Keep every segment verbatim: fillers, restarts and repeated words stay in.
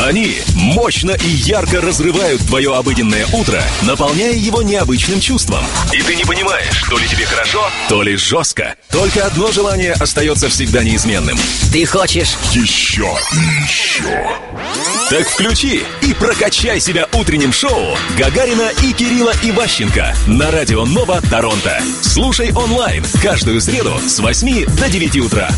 Они мощно и ярко разрывают твое обыденное утро, наполняя его необычным чувством. И ты не понимаешь, то ли тебе хорошо, то ли жестко. Только одно желание остается всегда неизменным. Ты хочешь еще, еще. Так включи и прокачай себя утренним шоу Гагарина и Кирилла Иващенко на Радио Нова Торонто. Слушай онлайн каждую среду с восьми до девяти утра.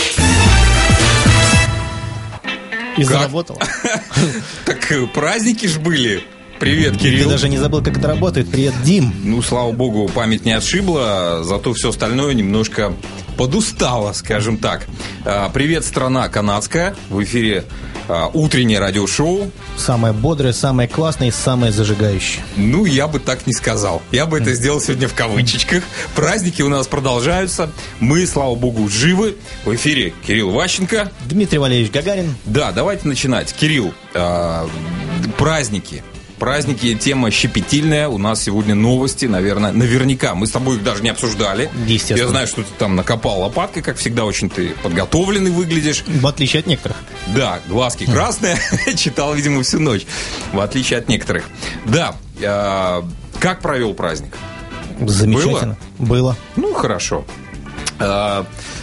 И заработал. Так праздники ж были. Привет, Кирилл. Ты даже не забыл, как это работает. Привет, Дим. Ну, слава богу, память не отшибла, зато все остальное немножко подустало, скажем так. Привет, страна канадская. В эфире утреннее радиошоу. Самое бодрое, самое классное и самое зажигающее. Ну, я бы так не сказал. Я бы это сделал сегодня в кавычечках. Праздники у нас продолжаются. Мы, слава богу, живы. В эфире Кирилл Иващенко. Дмитрий Валерьевич Гагарин. Да, давайте начинать. Кирилл, э, праздники. Праздники, тема щепетильная. У нас сегодня новости, наверное, наверняка. Мы с тобой их даже не обсуждали. Естественно. Я знаю, что ты там накопал лопаткой, как всегда, очень ты подготовленный выглядишь. В отличие от некоторых. Да, глазки красные. Читал, видимо, всю ночь. В отличие от некоторых. Да, э, как провел праздник? Замечательно. Было? Было. Ну, хорошо. Э,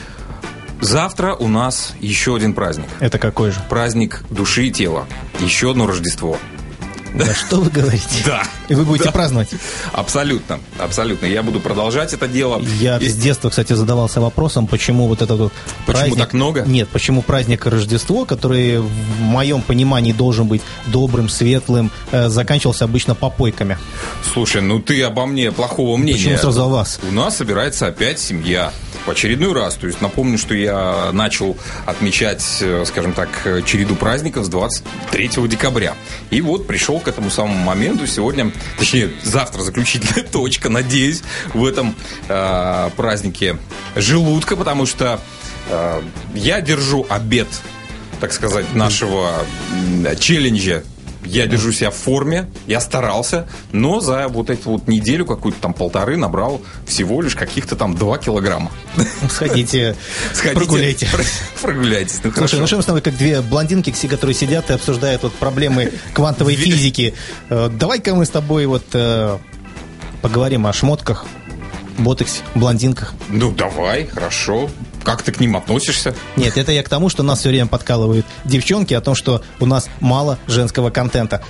завтра у нас еще один праздник. Это какой же? Праздник души и тела. Еще одно Рождество. Да что вы говорите? Да. И вы будете да. праздновать? Абсолютно, абсолютно. Я буду продолжать это дело. Я И... с детства, кстати, задавался вопросом, почему вот этот вот Почему праздник... так много? Нет, почему праздник Рождество, который в моем понимании должен быть добрым, светлым, э, заканчивался обычно попойками. Слушай, ну ты обо мне плохого мнения. Почему сразу о вас? У нас собирается опять семья. В очередной раз. То есть напомню, что я начал отмечать, скажем так, череду праздников с двадцать третьего декабря. И вот пришел к этому самому моменту. Сегодня, точнее, завтра заключительная точка, надеюсь, в этом э, празднике желудка, потому что э, я держу обет, так сказать, нашего э, челленджа. Я держу себя в форме, я старался, но за вот эту вот неделю, какую-то там полторы, набрал всего лишь каких-то там два килограмма. Сходите, Сходите прогуляйте. Прогуляйтесь. Ну, Слушай, ну что мы с тобой как две блондинки, которые сидят и обсуждают вот проблемы квантовой физики. Давай-ка мы с тобой вот э, поговорим о шмотках, ботексе, блондинках. Ну, давай, хорошо. Как ты к ним относишься? Нет, это я к тому, что нас все время подкалывают девчонки о том, что у нас мало женского контента.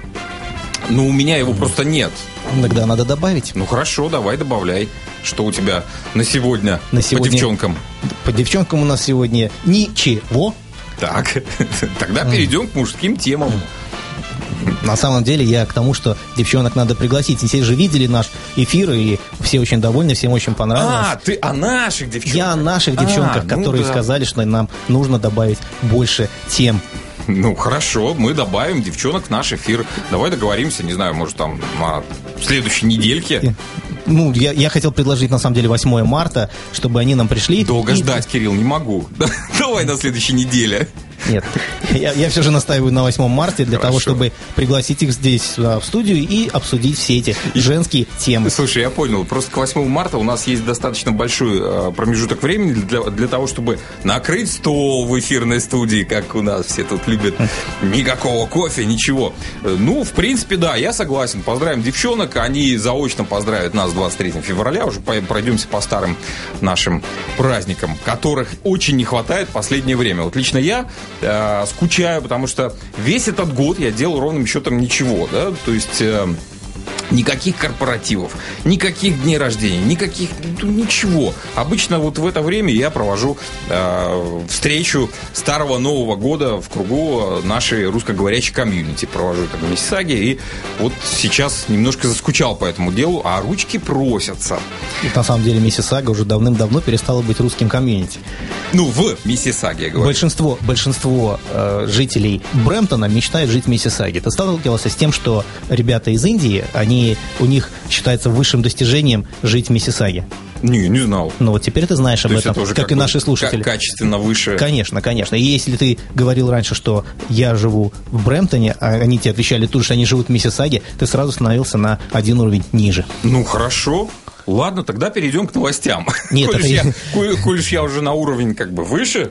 Ну, у меня его просто нет. Иногда надо добавить. Ну, хорошо, давай добавляй. Что у тебя на сегодня, на сегодня по девчонкам? По девчонкам у нас сегодня ничего. Так, тогда перейдем к мужским темам. На самом деле я к тому, что девчонок надо пригласить. Все же видели наш эфир, и все очень довольны, всем очень понравилось. А, ты о наших девчонках. Я о наших девчонках, а, которые ну да. сказали, что нам нужно добавить больше тем. Ну, хорошо, мы добавим девчонок в наш эфир. Давай договоримся, не знаю, может, там на следующей недельке. Ну, я, я хотел предложить, на самом деле, восьмое марта, чтобы они нам пришли. Долго и... ждать, Кирилл, не могу. Давай на следующей неделе. Нет, я, я все же настаиваю на восьмом марта для Хорошо. того, чтобы пригласить их здесь в студию и обсудить все эти женские темы. Слушай, я понял, просто к восьмому марта у нас есть достаточно большой промежуток времени для, для того, чтобы накрыть стол в эфирной студии, как у нас все тут любят. Никакого кофе, ничего. Ну, в принципе, да, я согласен. Поздравим девчонок, они заочно поздравят нас двадцать третьего февраля, уже пройдемся по старым нашим праздникам, которых очень не хватает в последнее время. Вот лично я э, скучаю, потому что весь этот год я делал ровным счетом ничего, да, то есть э, никаких корпоративов, никаких дней рождения, никаких, ничего. Обычно вот в это время я провожу э, встречу Старого Нового года в кругу нашей русскоговорящей комьюнити. Провожу это в Миссисаге, и вот сейчас немножко заскучал по этому делу, а ручки просятся. И на самом деле Миссисага уже давным-давно перестала быть русским комьюнити. Ну, в Миссисаге, я говорю. Большинство, большинство э, жителей Брэмптона мечтает жить в Миссисаге. Ты сталкивался с тем, что ребята из Индии, они, у них считается высшим достижением жить в Миссисаге? Не, не знал. Ну вот теперь ты знаешь об То этом, это как, как и наши слушатели. Качественно выше. Конечно, конечно. И если ты говорил раньше, что я живу в Брэмптоне, а они тебе отвечали тут, что они живут в Миссисаге, ты сразу становился на один уровень ниже. Ну, хорошо. Ладно, тогда перейдем к новостям. Нет, коль, это... я, коль, коль я уже на уровень как бы выше,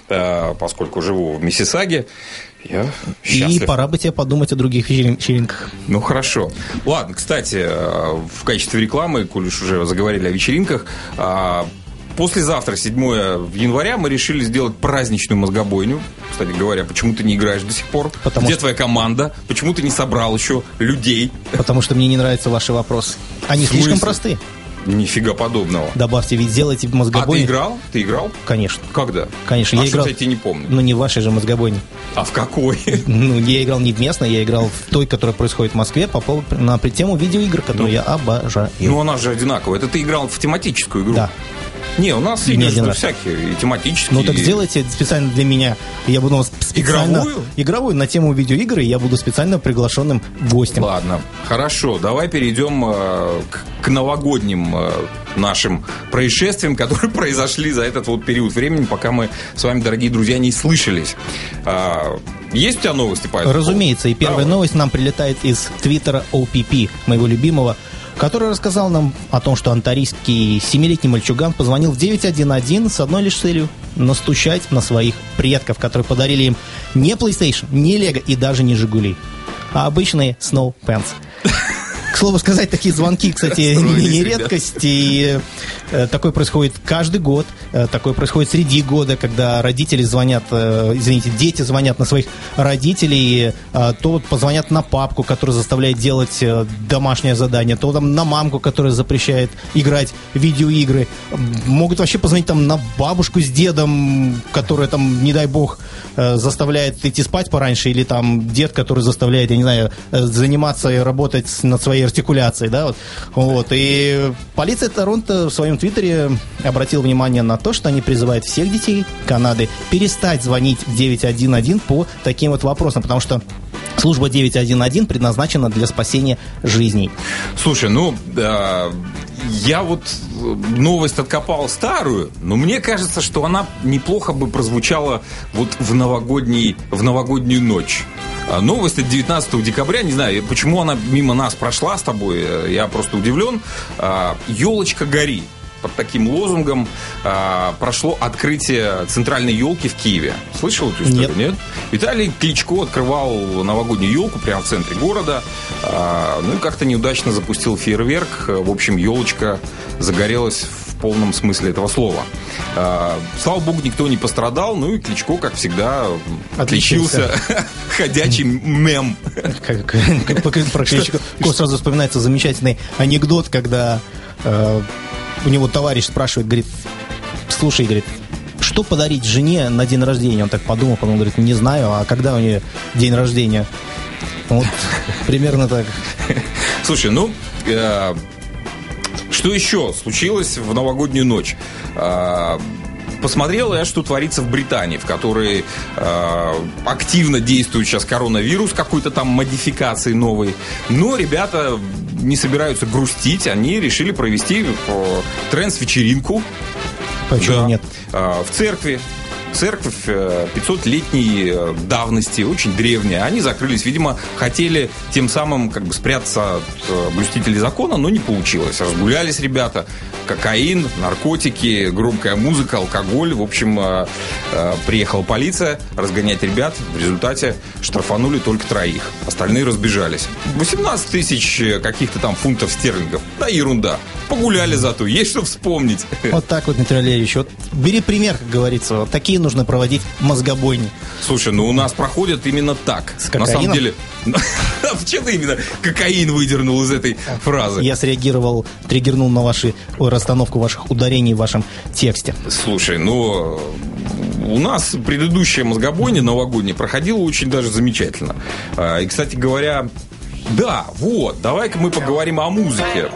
поскольку живу в Миссисаге. Я счастлив. И пора бы тебе подумать о других вечеринках. Ну, хорошо. Ладно, кстати, в качестве рекламы, коль уж уже заговорили о вечеринках, послезавтра, седьмого января, мы решили сделать праздничную мозгобойню. Кстати говоря, почему ты не играешь до сих пор? Потому Где что... твоя команда? Почему ты не собрал еще людей? Потому что мне не нравятся ваши вопросы. Они слишком простые. Нифига подобного. Добавьте, ведь делайте мозгобойню. А ты играл? Ты играл? Конечно. Когда? Конечно, а я играл. Я тебе не помню. Ну, не в вашей же мозгобойне. А в какой? Ну, я играл не в местной, я играл в той, которая происходит в Москве, по поводу, на тему видеоигр, которую ну, я обожаю. Ну, она же одинаковая. Это ты играл в тематическую игру? Да. Не, у нас игры же всякие, и тематические. Ну так сделайте специально для меня. Я буду специально... Игровую? Игровую на тему видеоигры, и я буду специально приглашенным гостем. Ладно, хорошо. Давай перейдем э, к, к новогодним э, нашим происшествиям, которые произошли за этот вот период времени, пока мы с вами, дорогие друзья, не слышались. Э, есть у тебя новости по этому? Разумеется, и первая Давай. новость нам прилетает из твиттера о пи пи, моего любимого, который рассказал нам о том, что антарийский семилетний мальчуган позвонил в девять один один с одной лишь целью – настучать на своих предков, которые подарили им не PlayStation, не Lego и даже не Жигули, а обычные Snow Pants. К слову сказать, такие звонки, кстати, не редкость, и э, такое происходит каждый год, э, такое происходит среди года, когда родители звонят, э, извините, дети звонят на своих родителей, э, то вот позвонят на папку, который заставляет делать э, домашнее задание, то там на мамку, которая запрещает играть в видеоигры, могут вообще позвонить там на бабушку с дедом, которая там, не дай бог, э, заставляет идти спать пораньше, или там дед, который заставляет, я не знаю, э, заниматься и работать над своей артикуляции, да, вот. Вот. И полиция Торонто в своем твиттере обратила внимание на то, что они призывают всех детей Канады перестать звонить в девять один один по таким вот вопросам, потому что служба девять один один предназначена для спасения жизней. Слушай, ну, э, я вот новость откопал старую, но мне кажется, что она неплохо бы прозвучала вот в новогодний, в новогоднюю ночь. Новость от девятнадцатого декабря, не знаю, почему она мимо нас прошла с тобой, я просто удивлен. «Елочка, гори». Под таким лозунгом прошло открытие центральной елки в Киеве. Слышал эту историю? Нет. Нет? Виталий Кличко открывал новогоднюю елку прямо в центре города. Ну и как-то неудачно запустил фейерверк. В общем, елочка загорелась в полном смысле этого слова. Слава богу, никто не пострадал. Ну и Кличко, как всегда, отличился. Ходячий мем. Про Кличко сразу вспоминается замечательный анекдот, когда у него товарищ спрашивает, говорит, слушай, говорит, что подарить жене на день рождения? Он так подумал, потом говорит, не знаю, а когда у нее день рождения? Вот примерно так. Слушай, ну, э, что еще случилось в новогоднюю ночь? Э, Посмотрел я, что творится в Британии, в которой э, активно действует сейчас коронавирус, какой-то там модификации новой. Но ребята не собираются грустить, они решили провести э, трэнс-вечеринку. Почему да, нет? Э, в церкви. Церковь пятисотлетней давности, очень древняя. Они закрылись, видимо, хотели тем самым как бы спрятаться от блюстителей закона, но не получилось. Разгулялись ребята. Кокаин, наркотики, громкая музыка, алкоголь. В общем, приехала полиция разгонять ребят. В результате штрафанули только троих. Остальные разбежались. восемнадцать тысяч каких-то там фунтов стерлингов. Да, ерунда. Погуляли зато, есть что вспомнить. Вот так вот, Дмитрий Валерьевич. Вот бери пример, как говорится. Вот такие нужно проводить мозгобойни. Слушай, ну у нас проходят именно так. С кокаином? На самом деле... Почему именно кокаин выдернул из этой фразы? Я среагировал, триггернул на ваши, ой, расстановку ваших ударений в вашем тексте. Слушай, ну... У нас предыдущая мозгобойня новогодняя проходила очень даже замечательно. И, кстати говоря... Да, вот, давай-ка мы поговорим о музыке.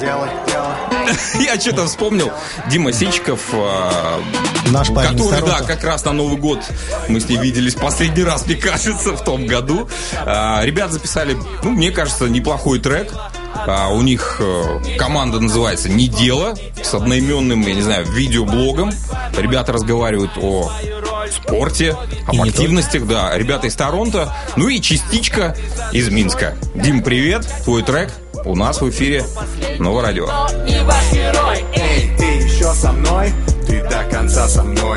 Я что-то вспомнил. Дима Сичиков, наш парень, который, да, как раз на Новый год мы с ним виделись последний раз, мне кажется, в том году. Ребята записали, ну, мне кажется, неплохой трек. У них команда называется «Не дело», с одноименным, я не знаю, видеоблогом. Ребята разговаривают о спорте, об активностях, да. Ребята из Торонто, ну и частичка из Минска. Дим, привет, твой трек у нас в эфире Новое радио. Эй, ты еще со мной? Ты до конца со мной?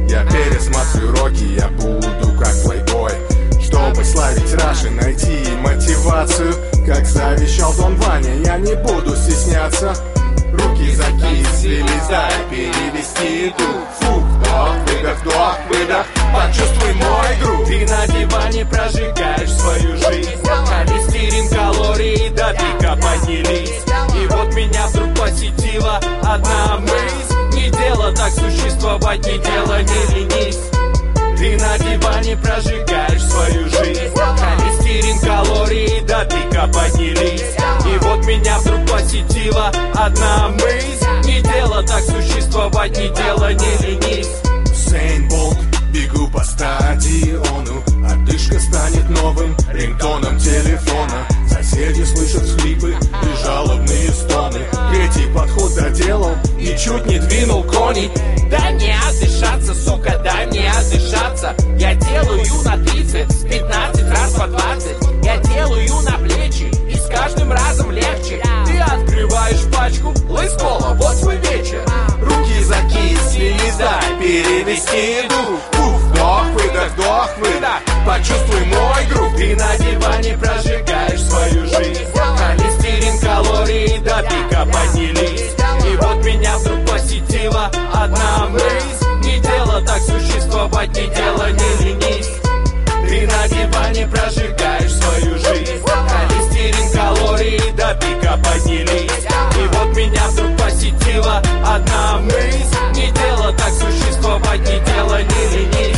Я пересмотрю роки, я буду как плейбой. Чтобы славить раши, найти мотивацию. Как завещал Дон Ваня, я не буду стесняться. Руки закислились, дай перевести дух. Фух, вдох, выдох, вдох, выдох. Почувствуй мой грув. Ты на диване прожигаешь свою жизнь. Холестерин, калории до пика поднялись. И вот меня вдруг посетила одна мысль. Не дело так существовать, не дело, не ленись. Ты на диване прожигаешь свою жизнь. Холестерин, калории до пика поднялись. И вот меня вдруг посетила одна мысль. Не дело так существовать, не дело, не ленись. Усейн Болт, бегу по стадиону. Одышка станет новым рингтоном телефона. Соседи слышат схлипы и жалобные стоны. Третий подход доделал и чуть не двинул кони. Дай мне отдышаться, сука, дай мне отдышаться. Я делаю на тридцать, пятнадцать раз по двадцать. Я делаю на плечи, и с каждым разом легче. Ты открываешь пачку, лайскола, вот твой вечер. Руки закислились, дай перевести дух. Фух, вдох, выдох, вдох, выдох. Почувствуй мой грув. Ты на диване прожигаешь свою жизнь. Холестерин, калории до пика поднялись. И вот меня вдруг посетила одна мысль. Не дело так существовать, не дело, не ленись. Ты на диване прожигаешь свою жизнь. Холестерин, калории до пика поднялись. И вот меня вдруг посетила одна мысль. Не дело так существовать, не дело, не ленись.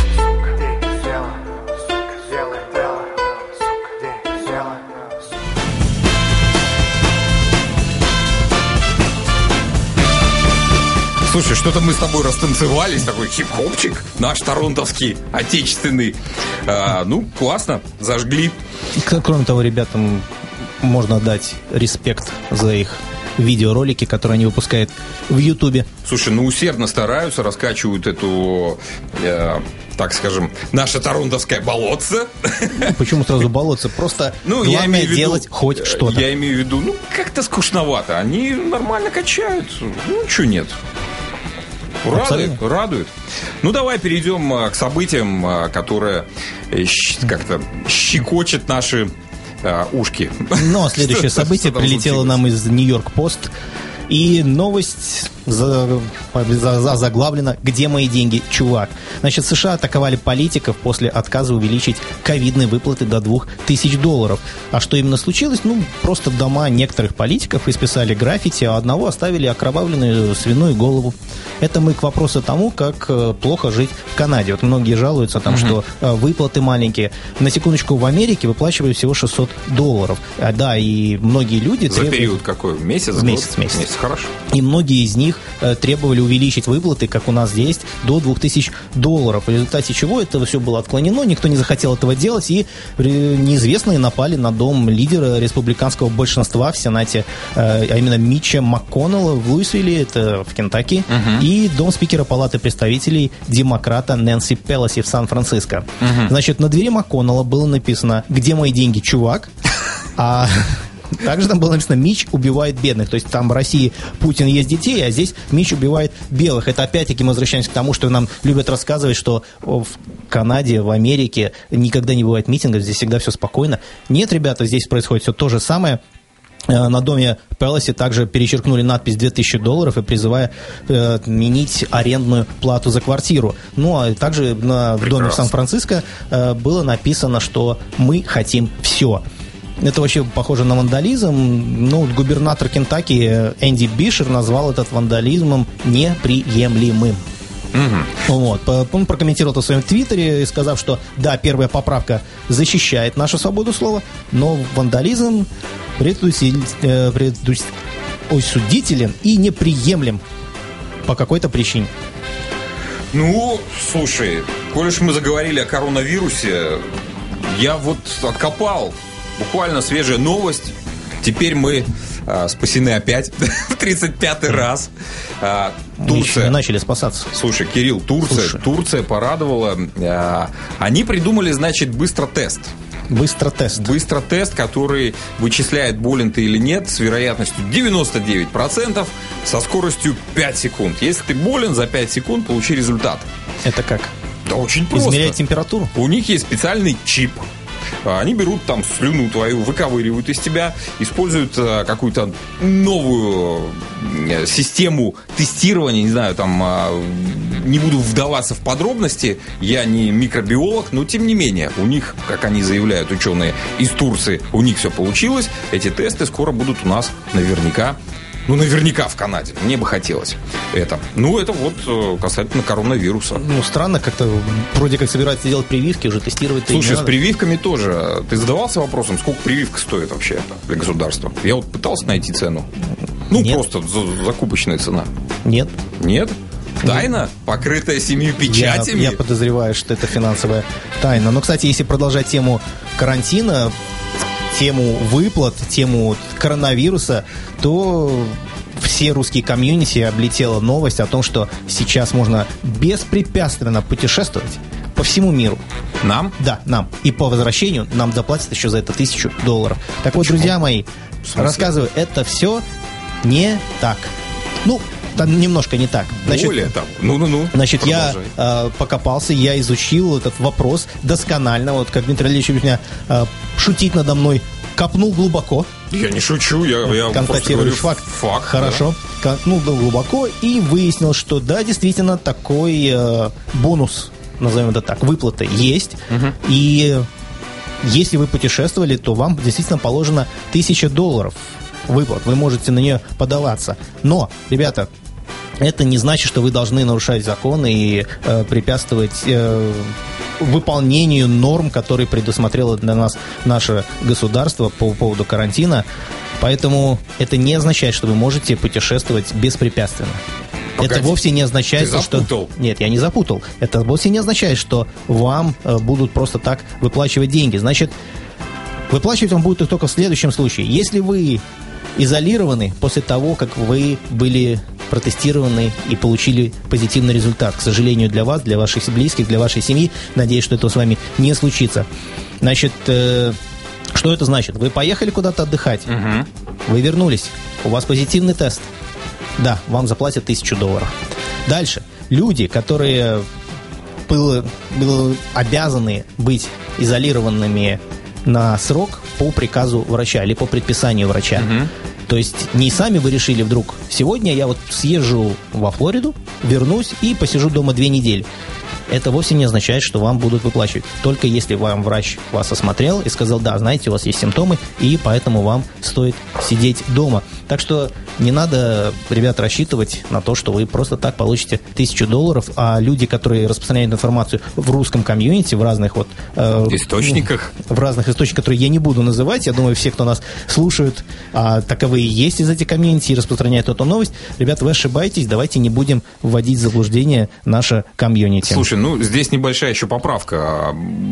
Слушай, что-то мы с тобой растанцевались, такой хип-хопчик, наш торонтовский, отечественный. А, ну, классно, зажгли. Кроме того, ребятам можно отдать респект за их видеоролики, которые они выпускают в Ютубе. Слушай, ну усердно стараются, раскачивают эту, э, так скажем, наше торонтовское болотце. Ну, почему сразу болотце? Просто ну, главное я имею в виду, делать хоть что-то. Я имею в виду, ну, как-то скучновато. Они нормально качают. Ну, ничего нет. Радует, радует. Ну, давай перейдем к событиям, которые как-то щекочет наши а, ушки. Но следующее событие прилетело нам из Нью-Йорк Пост. И новость заглавлена «Где мои деньги, чувак?». Значит, США атаковали политиков после отказа увеличить ковидные выплаты до двух тысяч долларов. А что именно случилось? Ну, просто дома некоторых политиков исписали граффити, а одного оставили окровавленную свиную голову. Это мы к вопросу тому, как плохо жить в Канаде. Вот многие жалуются, там, угу. что выплаты маленькие. На секундочку, в Америке выплачивают всего шестьсот долларов. А, да, и многие люди... За требуют... период какой? Месяц? Месяц, месяц. Месяц, хорошо. И многие из них э, требовали увеличить выплаты, как у нас здесь, до двух тысяч долларов. В результате чего это все было отклонено, никто не захотел этого делать, и неизвестные напали на дом лидера республиканского большинства в Сенате, э, а именно Митча МакКоннелла в Луисвилле, это в Кентукки, uh-huh. и дом спикера Палаты представителей демократа Нэнси Пелоси в Сан-Франциско. Uh-huh. Значит, на двери МакКоннелла было написано «Где мои деньги, чувак?», а... Также там было написано «Митч убивает бедных». То есть там в России Путин ест детей, а здесь Митч убивает белых. Это опять-таки мы возвращаемся к тому, что нам любят рассказывать, что в Канаде, в Америке никогда не бывает митингов, здесь всегда все спокойно. Нет, ребята, здесь происходит все то же самое. На доме Пелоси также перечеркнули надпись две тысячи долларов и призывая э, отменить арендную плату за квартиру. Ну, а также на, в доме в Сан-Франциско э, было написано, что мы хотим все. Это вообще похоже на вандализм. Ну, губернатор Кентукки Энди Бишер назвал этот вандализмом неприемлемым. Угу. Вот. Он прокомментировал это в своем твиттере, сказав, что да, первая поправка защищает нашу свободу слова, но вандализм предусудителен и неприемлем по какой-то причине. Ну, слушай, коль уж мы заговорили о коронавирусе, я вот откопал буквально свежая новость. Теперь мы а, спасены опять в тридцать пятый раз. А, Мы еще не начали спасаться. Слушай, Кирилл, Турция, Слушай. Турция порадовала. Э, они придумали, значит, быстротест. Быстротест. Быстротест, который вычисляет, болен ты или нет, с вероятностью девяносто девять процентов, со скоростью пять секунд. Если ты болен, за пять секунд получи результат. Это как? Да очень просто. Измерять температуру? У них есть специальный чип. Они берут там слюну твою, выковыривают из тебя, используют а, какую-то новую а, систему тестирования, не знаю, там, а, не буду вдаваться в подробности, я не микробиолог, но тем не менее, у них, как они заявляют, ученые из Турции, у них все получилось, эти тесты скоро будут у нас наверняка. Ну, наверняка в Канаде. Мне бы хотелось это. Ну, это вот касательно коронавируса. Ну, странно, как-то вроде как собираются делать прививки, уже тестировать. Слушай, с прививками тоже. Ты задавался вопросом, сколько прививка стоит вообще для государства? Я вот пытался найти цену. Ну, Нет. просто за- закупочная цена. Нет. Нет? Тайна, покрытая семью печатями. Я, я подозреваю, что это финансовая тайна. Но, кстати, если продолжать тему карантина, тему выплат, тему коронавируса, то все русские комьюнити облетела новость о том, что сейчас можно беспрепятственно путешествовать по всему миру. Нам? Да, нам. И по возвращению нам заплатят еще за это тысячу долларов. Так вот, друзья мои, рассказываю, это все не так. Ну, там немножко не так. Значит, Более того. Ну-ну-ну. Значит, я Продолжай. э, покопался, я изучил этот вопрос досконально. Вот как Дмитрий Ильич меня э, шутить надо мной копнул глубоко. Я не шучу, я, я просто Констатируешь говорю факт. факт. Хорошо. Копнул глубоко и выяснил, что да, действительно, такой э, бонус, назовем это так, выплаты есть. Угу. И если вы путешествовали, то вам действительно положено тысяча долларов выплат. Вы можете на нее подаваться. Но, ребята, это не значит, что вы должны нарушать законы и э, препятствовать э, выполнению норм, которые предусмотрело для нас наше государство по поводу карантина. Поэтому это не означает, что вы можете путешествовать беспрепятственно. Погоди, это вовсе не означает, ты что... запутал. Нет, я не запутал. Это вовсе не означает, что вам э, будут просто так выплачивать деньги. Значит, выплачивать вам будут только в следующем случае. Если вы изолированы после того, как вы были протестированы и получили позитивный результат. К сожалению, для вас, для ваших близких, для вашей семьи. Надеюсь, что это с вами не случится. Значит, э, что это значит? Вы поехали куда-то отдыхать, Угу. вы вернулись, у вас позитивный тест. Да, вам заплатят тысячу долларов. Дальше. Люди, которые были, были обязаны быть изолированными на срок по приказу врача или по предписанию врача. Угу. То есть не сами вы решили вдруг, сегодня я вот съезжу во Флориду, вернусь и посижу дома две недели. Это вовсе не означает, что вам будут выплачивать. Только если вам врач вас осмотрел и сказал, да, знаете, у вас есть симптомы, и поэтому вам стоит сидеть дома. Так что не надо, ребят, рассчитывать на то, что вы просто так получите тысячу долларов, а люди, которые распространяют информацию в русском комьюнити, в разных вот... Э, Источниках. В разных источниках, которые я не буду называть, я думаю, все, кто нас слушают, а, таковые есть из этих комьюнити и распространяют эту новость. Ребят, вы ошибаетесь, давайте не будем вводить в заблуждение наше комьюнити. Слушай, ну, здесь небольшая еще поправка.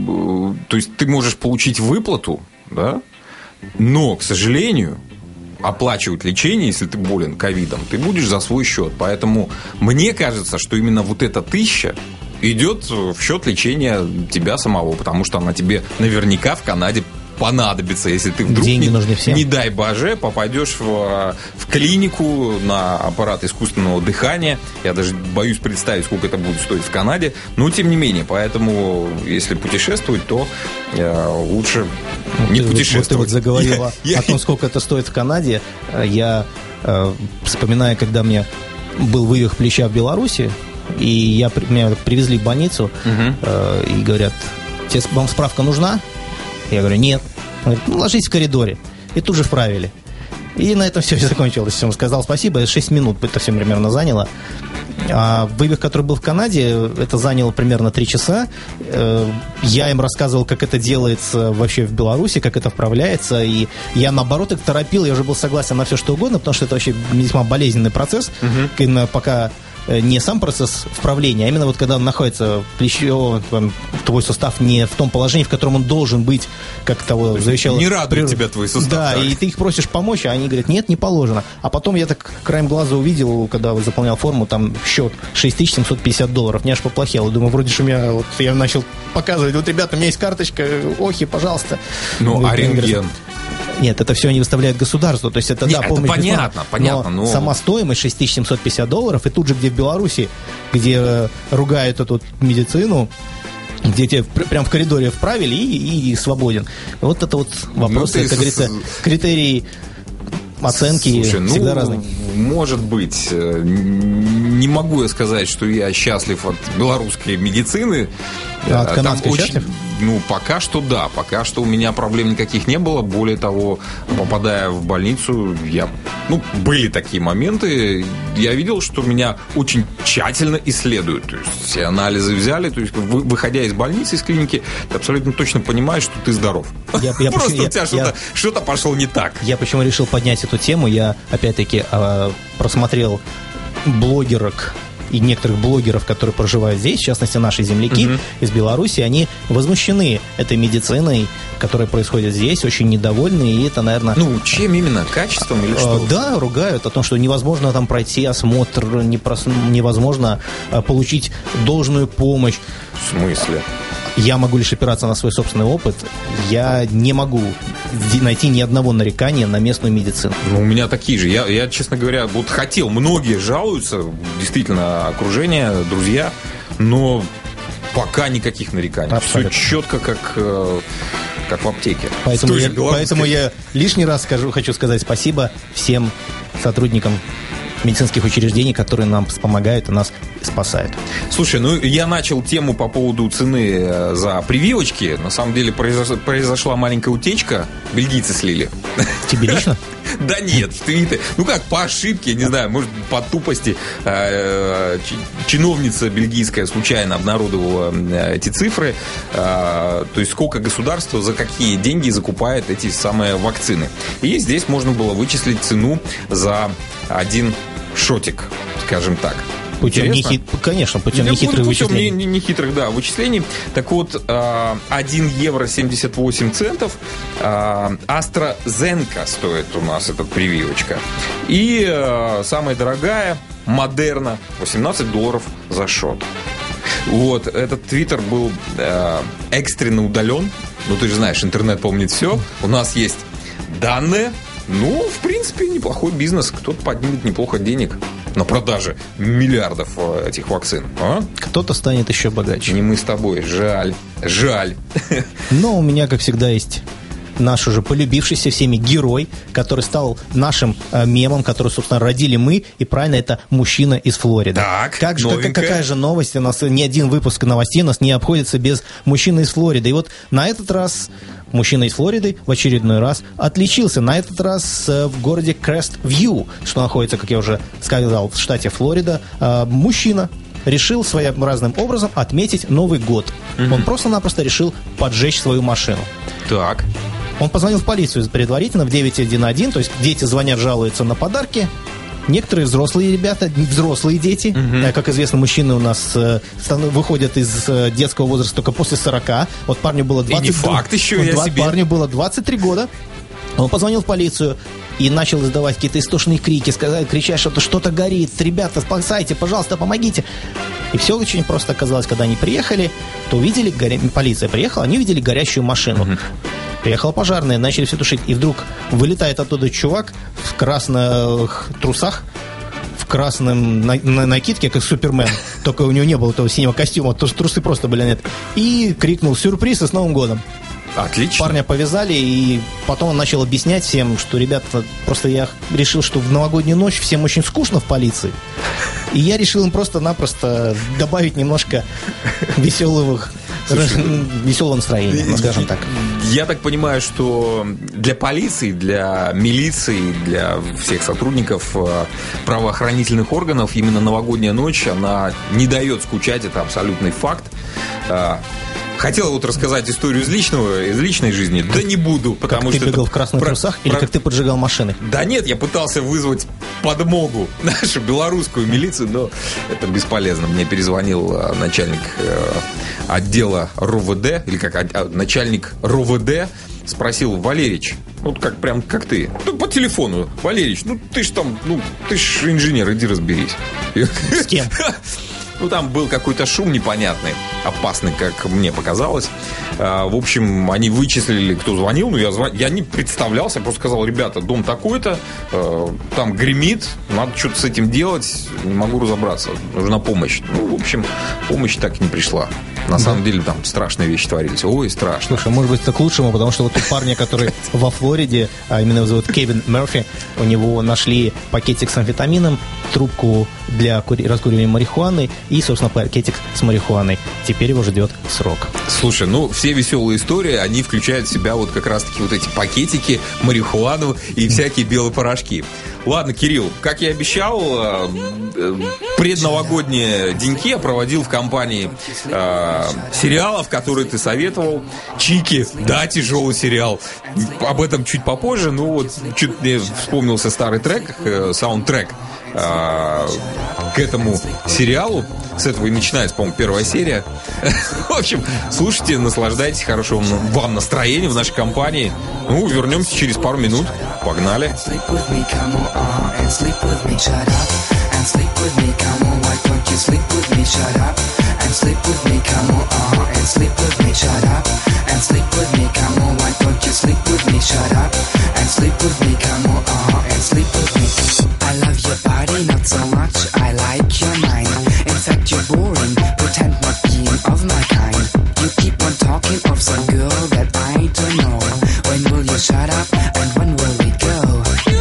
То есть, ты можешь получить выплату, да, но, к сожалению, оплачивать лечение, если ты болен ковидом, ты будешь за свой счет. Поэтому мне кажется, что именно вот эта тысяча идет в счет лечения тебя самого, потому что она тебе наверняка в Канаде понадобится, если ты вдруг, деньги не, нужны всем. не дай боже, попадешь в, в клинику на аппарат искусственного дыхания. Я даже боюсь представить, сколько это будет стоить в Канаде. Но тем не менее, поэтому если путешествовать, то э, лучше Вот не ты, путешествовать. Вот ты вот заговорила Я- я- о том, сколько это стоит в Канаде. Я э, вспоминаю, когда мне был вывих плеча в Беларуси, и я, при- меня привезли в больницу, Мгм. э, и говорят, тебе вам справка нужна? Я говорю, нет. Он говорит, ну, ложись в коридоре. И тут же вправили. И на этом все и закончилось. Он сказал спасибо, шесть минут это все примерно заняло. А вывих, который был в Канаде, это заняло примерно три часа. Э, Я им рассказывал, как это делается вообще в Беларуси, как это вправляется. И я, наоборот, их торопил. Я уже был согласен на все, что угодно, потому что это вообще весьма болезненный процесс. Мгм. Именно пока не сам процесс вправления, а именно вот когда он находится, плечо, твой сустав не в том положении, в котором он должен быть, как того завещало. Не радует тебя твой сустав. Да, так. И ты их просишь помочь, а они говорят, нет, не положено. А потом я так краем глаза увидел, когда заполнял форму, там счет шесть тысяч семьсот пятьдесят долларов. Мне аж поплохело. Думаю, вроде же у меня, вот я начал показывать, вот, ребята, у меня есть карточка, охи, пожалуйста. Ну, ну а рентген? Нет, это все они выставляют государству. То есть это, Нет, да, помощь. это понятно, бесплатно, понятно. Но но... сама стоимость шесть тысяч семьсот пятьдесят долларов, и тут же, где в Беларуси, где э, ругают эту медицину, где тебя прям в коридоре вправили и, и свободен. Вот это вот вопросы, ну, как говорится, критерии оценки. Слушай, всегда ну, разные. Может быть. Не могу я сказать, что я счастлив от белорусской медицины. А от канадской очень, счастлив? Ну, пока что да. Пока что у меня проблем никаких не было. Более того, попадая в больницу, я... Ну, были такие моменты. Я видел, что меня очень тщательно исследуют. То есть все анализы взяли. То есть, вы, выходя из больницы, из клиники, ты абсолютно точно понимаешь, что ты здоров. Я, я Просто почему, у тебя я, что-то, я, что-то пошло не так. Я почему решил поднять эту тему. Я, опять-таки, просмотрел блогерок и некоторых блогеров, которые проживают здесь, в частности, наши земляки uh-huh. из Беларуси, они возмущены этой медициной, которая происходит здесь, очень недовольны, и это, наверное... Ну, чем именно? Качеством или что? Да, ругают о том, что невозможно там пройти осмотр, невозможно получить должную помощь. В смысле? Я могу лишь опираться на свой собственный опыт. Я не могу найти ни одного нарекания на местную медицину. Ну, у меня такие же. Я, я, честно говоря, вот хотел. Многие жалуются, действительно, окружение, друзья, но пока никаких нареканий. Абсолютно. Все четко, как, как в аптеке. Поэтому, я, поэтому я лишний раз скажу, хочу сказать спасибо всем сотрудникам медицинских учреждений, которые нам помогают и нас спасают. Слушай, ну я начал тему по поводу цены за прививочки. На самом деле произошла, произошла маленькая утечка. Бельгийцы слили. Тебе лично? Да нет, в Твиттере. Ну как, по ошибке, не знаю, может, по тупости чиновница бельгийская случайно обнародовала эти цифры. То есть сколько государство за какие деньги закупает эти самые вакцины. И здесь можно было вычислить цену за один шотик, скажем так. Путем нехит... Конечно, путем нехитрых вычислений. Не, не хитрых, да, вычислений. Так вот, один евро семьдесят восемь центов. AstraZeneca стоит у нас эта прививочка. И самая дорогая Модерна, восемнадцать долларов за шот. Вот, этот твиттер был экстренно удален. Ну, ты же знаешь, интернет помнит все. У нас есть данные. Ну, в принципе, неплохой бизнес. Кто-то поднимет неплохо денег на продаже миллиардов этих вакцин. А? Кто-то станет еще богаче. Не мы с тобой. Жаль. Жаль. Но у меня, как всегда, есть наш уже полюбившийся всеми герой, который стал нашим э, мемом, который, собственно, родили мы, и правильно, это мужчина из Флориды. Так, как же, как, какая же новость? У нас ни один выпуск новостей у нас не обходится без мужчины из Флориды. И вот на этот раз мужчина из Флориды в очередной раз отличился. На этот раз э, в городе Крест-Вью, что находится, как я уже сказал, в штате Флорида. Э, мужчина решил своеобразным образом отметить Новый год. Mm-hmm. Он просто-напросто решил поджечь свою машину. Так. Он позвонил в полицию предварительно в девять один один, то есть дети звонят, жалуются на подарки. Некоторые взрослые ребята, взрослые дети, mm-hmm. как известно, мужчины у нас э, выходят из э, детского возраста только после сорока. Вот парню было двадцать... И не факт еще, вот, я себе... Парню было двадцать три года. Он позвонил в полицию и начал издавать какие-то истошные крики, сказать, кричать, что что-то горит. Ребята, спасайте, пожалуйста, помогите. И все очень просто оказалось, когда они приехали, то увидели, горя... полиция приехала, они увидели горящую машину. Mm-hmm. Приехала пожарная, начали все тушить. И вдруг вылетает оттуда чувак в красных трусах, в красном на- на- накидке, как Супермен. Только у него не было того синего костюма, то трусы просто были нет. И крикнул: сюрприз и с Новым годом. Отлично. Парня повязали, и потом он начал объяснять всем, что, ребята, просто я решил, что в новогоднюю ночь всем очень скучно в полиции. И я решил им просто-напросто добавить немножко веселых... Слушай, веселого настроения, ну, скажем так. Я так понимаю, что для полиции, для милиции, для всех сотрудников правоохранительных органов именно новогодняя ночь, она не дает скучать, это абсолютный факт. Хотел вот рассказать историю из личного, из личной жизни, да не буду, потому как что... ты бегал это в красных про... трусах или про... как ты поджигал машины? Да нет, я пытался вызвать подмогу, нашу белорусскую милицию, но это бесполезно. Мне перезвонил начальник отдела РОВД, или как начальник РОВД, спросил: Валерич, вот как прям как ты, ну, по телефону: Валерич, ну ты ж там, ну ты ж инженер, иди разберись. С кем? Ну, там был какой-то шум непонятный, опасный, как мне показалось. А, в общем, они вычислили, кто звонил. Ну, я, звон... я не представлялся, просто сказал: ребята, дом такой-то, э, там гремит, надо что-то с этим делать, не могу разобраться, нужна помощь. Ну, в общем, помощь так и не пришла. На да. самом деле там страшные вещи творились. Ой, страшно. Слушай, может быть, это к лучшему, потому что вот у парня, который во Флориде, а именно его зовут Кевин Мерфи, у него нашли пакетик с амфетамином, трубку для кури- раскуривания марихуаны и, собственно, пакетик с марихуаной. Теперь его ждет срок. Слушай, ну, все веселые истории, они включают в себя вот как раз-таки вот эти пакетики, марихуану и всякие белые порошки. Ладно, Кирилл, как я обещал, предновогодние деньки я проводил в компании э, сериалов, которые ты советовал. Чики, да, тяжелый сериал. Об этом чуть попозже. Ну вот, чуть мне вспомнился старый трек, э, саундтрек э, к этому сериалу. С этого и начинается, по-моему, первая серия. В общем, слушайте, наслаждайтесь, хорошего вам настроения в нашей компании. Ну, вернемся через пару минут. Погнали. You're boring, pretend not being of my kind. You keep on talking of some girl that I don't know. When will you shut up and when will we go?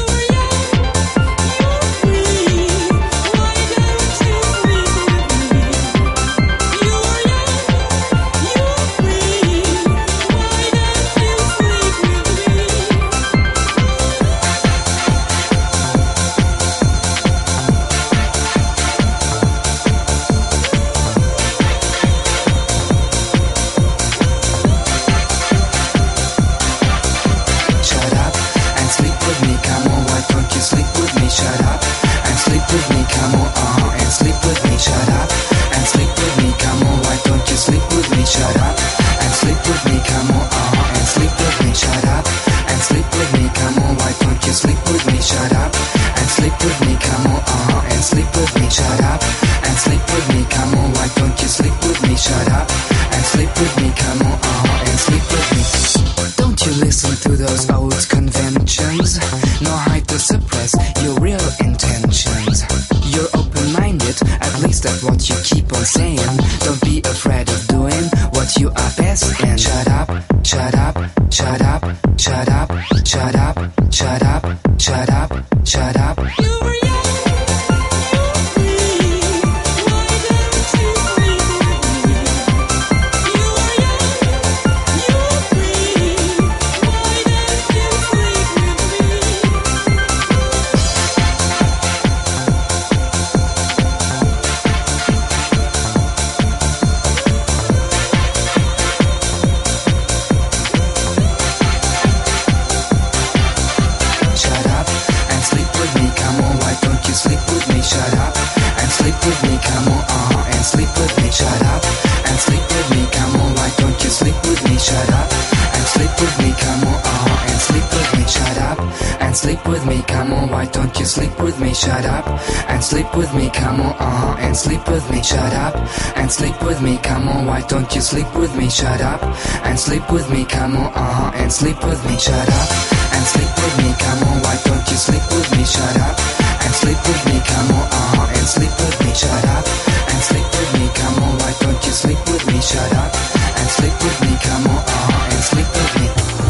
Shut up and sleep with me, come on, uh-huh, and sleep with me. Shut up and sleep with me, come on, why don't you sleep with me? Shut up and sleep with me, come on, uh-huh, and sleep with me. Shut up and sleep with me, come on, why don't you sleep with me? Shut up and sleep with me, come on, uh-huh, and sleep with me. Shut up and sleep with me, come on, why don't you sleep with me? Shut up and sleep with me, come on, uh-huh, and sleep with me.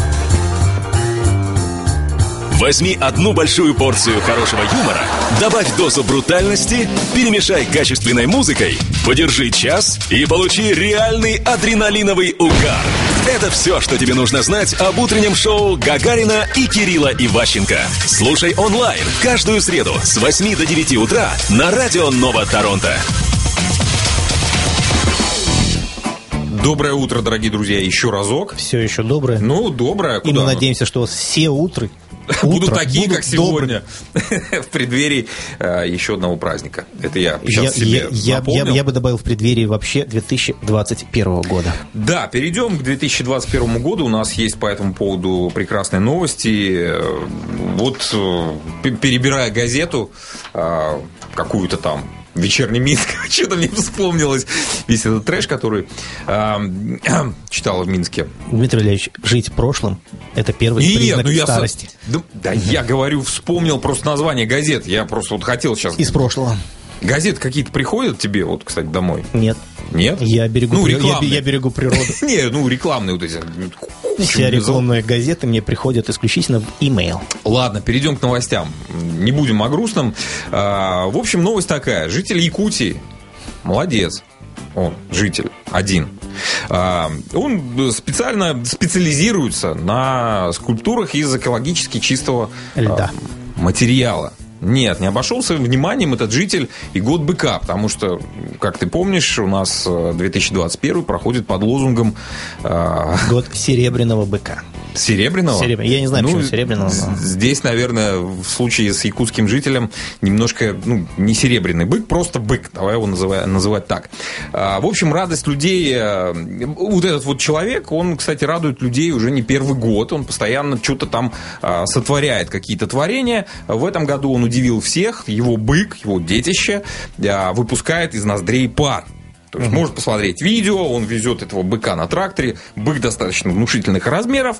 Возьми одну большую порцию хорошего юмора, добавь дозу брутальности, перемешай качественной музыкой, подержи час и получи реальный адреналиновый угар. Это все, что тебе нужно знать об утреннем шоу Гагарина и Кирилла Иващенко. Слушай онлайн каждую среду с восьми до девяти утра на Радио Нова Торонто. Доброе утро, дорогие друзья, еще разок. Все еще доброе. Ну, доброе. И мы надеемся, что все утры будут такие, как сегодня, в преддверии еще одного праздника. Это я сейчас себе напомнил. Я бы добавил в преддверии вообще две тысячи двадцать первого года. Да, перейдем к две тысячи двадцать первому году. У нас есть по этому поводу прекрасные новости. Вот, перебирая газету, какую-то там, «Вечерний Минск», что-то мне вспомнилось. Весь этот трэш, который э, читал в Минске. Дмитрий Валерьевич, жить прошлым – это первый Нет, признак ну я старости. Со... Да, да угу. Я говорю, вспомнил просто название газет. Я просто вот хотел сейчас... Из прошлого. Газеты какие-то приходят тебе, вот, кстати, домой? Нет. Нет? Я берегу, ну, при... я, я берегу природу. Не, ну, рекламные вот эти. Все рекламные газеты мне приходят исключительно в имейл. Ладно, перейдем к новостям. Не будем о грустном. В общем, новость такая. Житель Якутии, молодец, он житель один, он специально специализируется на скульптурах из экологически чистого льда. Материала. Нет, не обошелся вниманием этот житель и год быка, потому что, как ты помнишь, у нас две тысячи двадцать первый проходит под лозунгом... Э... Год серебряного быка. Серебряного? Серебряного. Я не знаю, ну, почему серебряного. Но... Здесь, наверное, в случае с якутским жителем немножко, ну, не серебряный бык, просто бык. Давай его называть, называть так. А, в общем, радость людей... Вот этот вот человек, он, кстати, радует людей уже не первый год. Он постоянно что-то там а, сотворяет, какие-то творения. В этом году он удивил всех. Его бык, его детище а, выпускает из ноздрей пар. То есть, uh-huh. можно посмотреть видео, он везет этого быка на тракторе, бык достаточно внушительных размеров,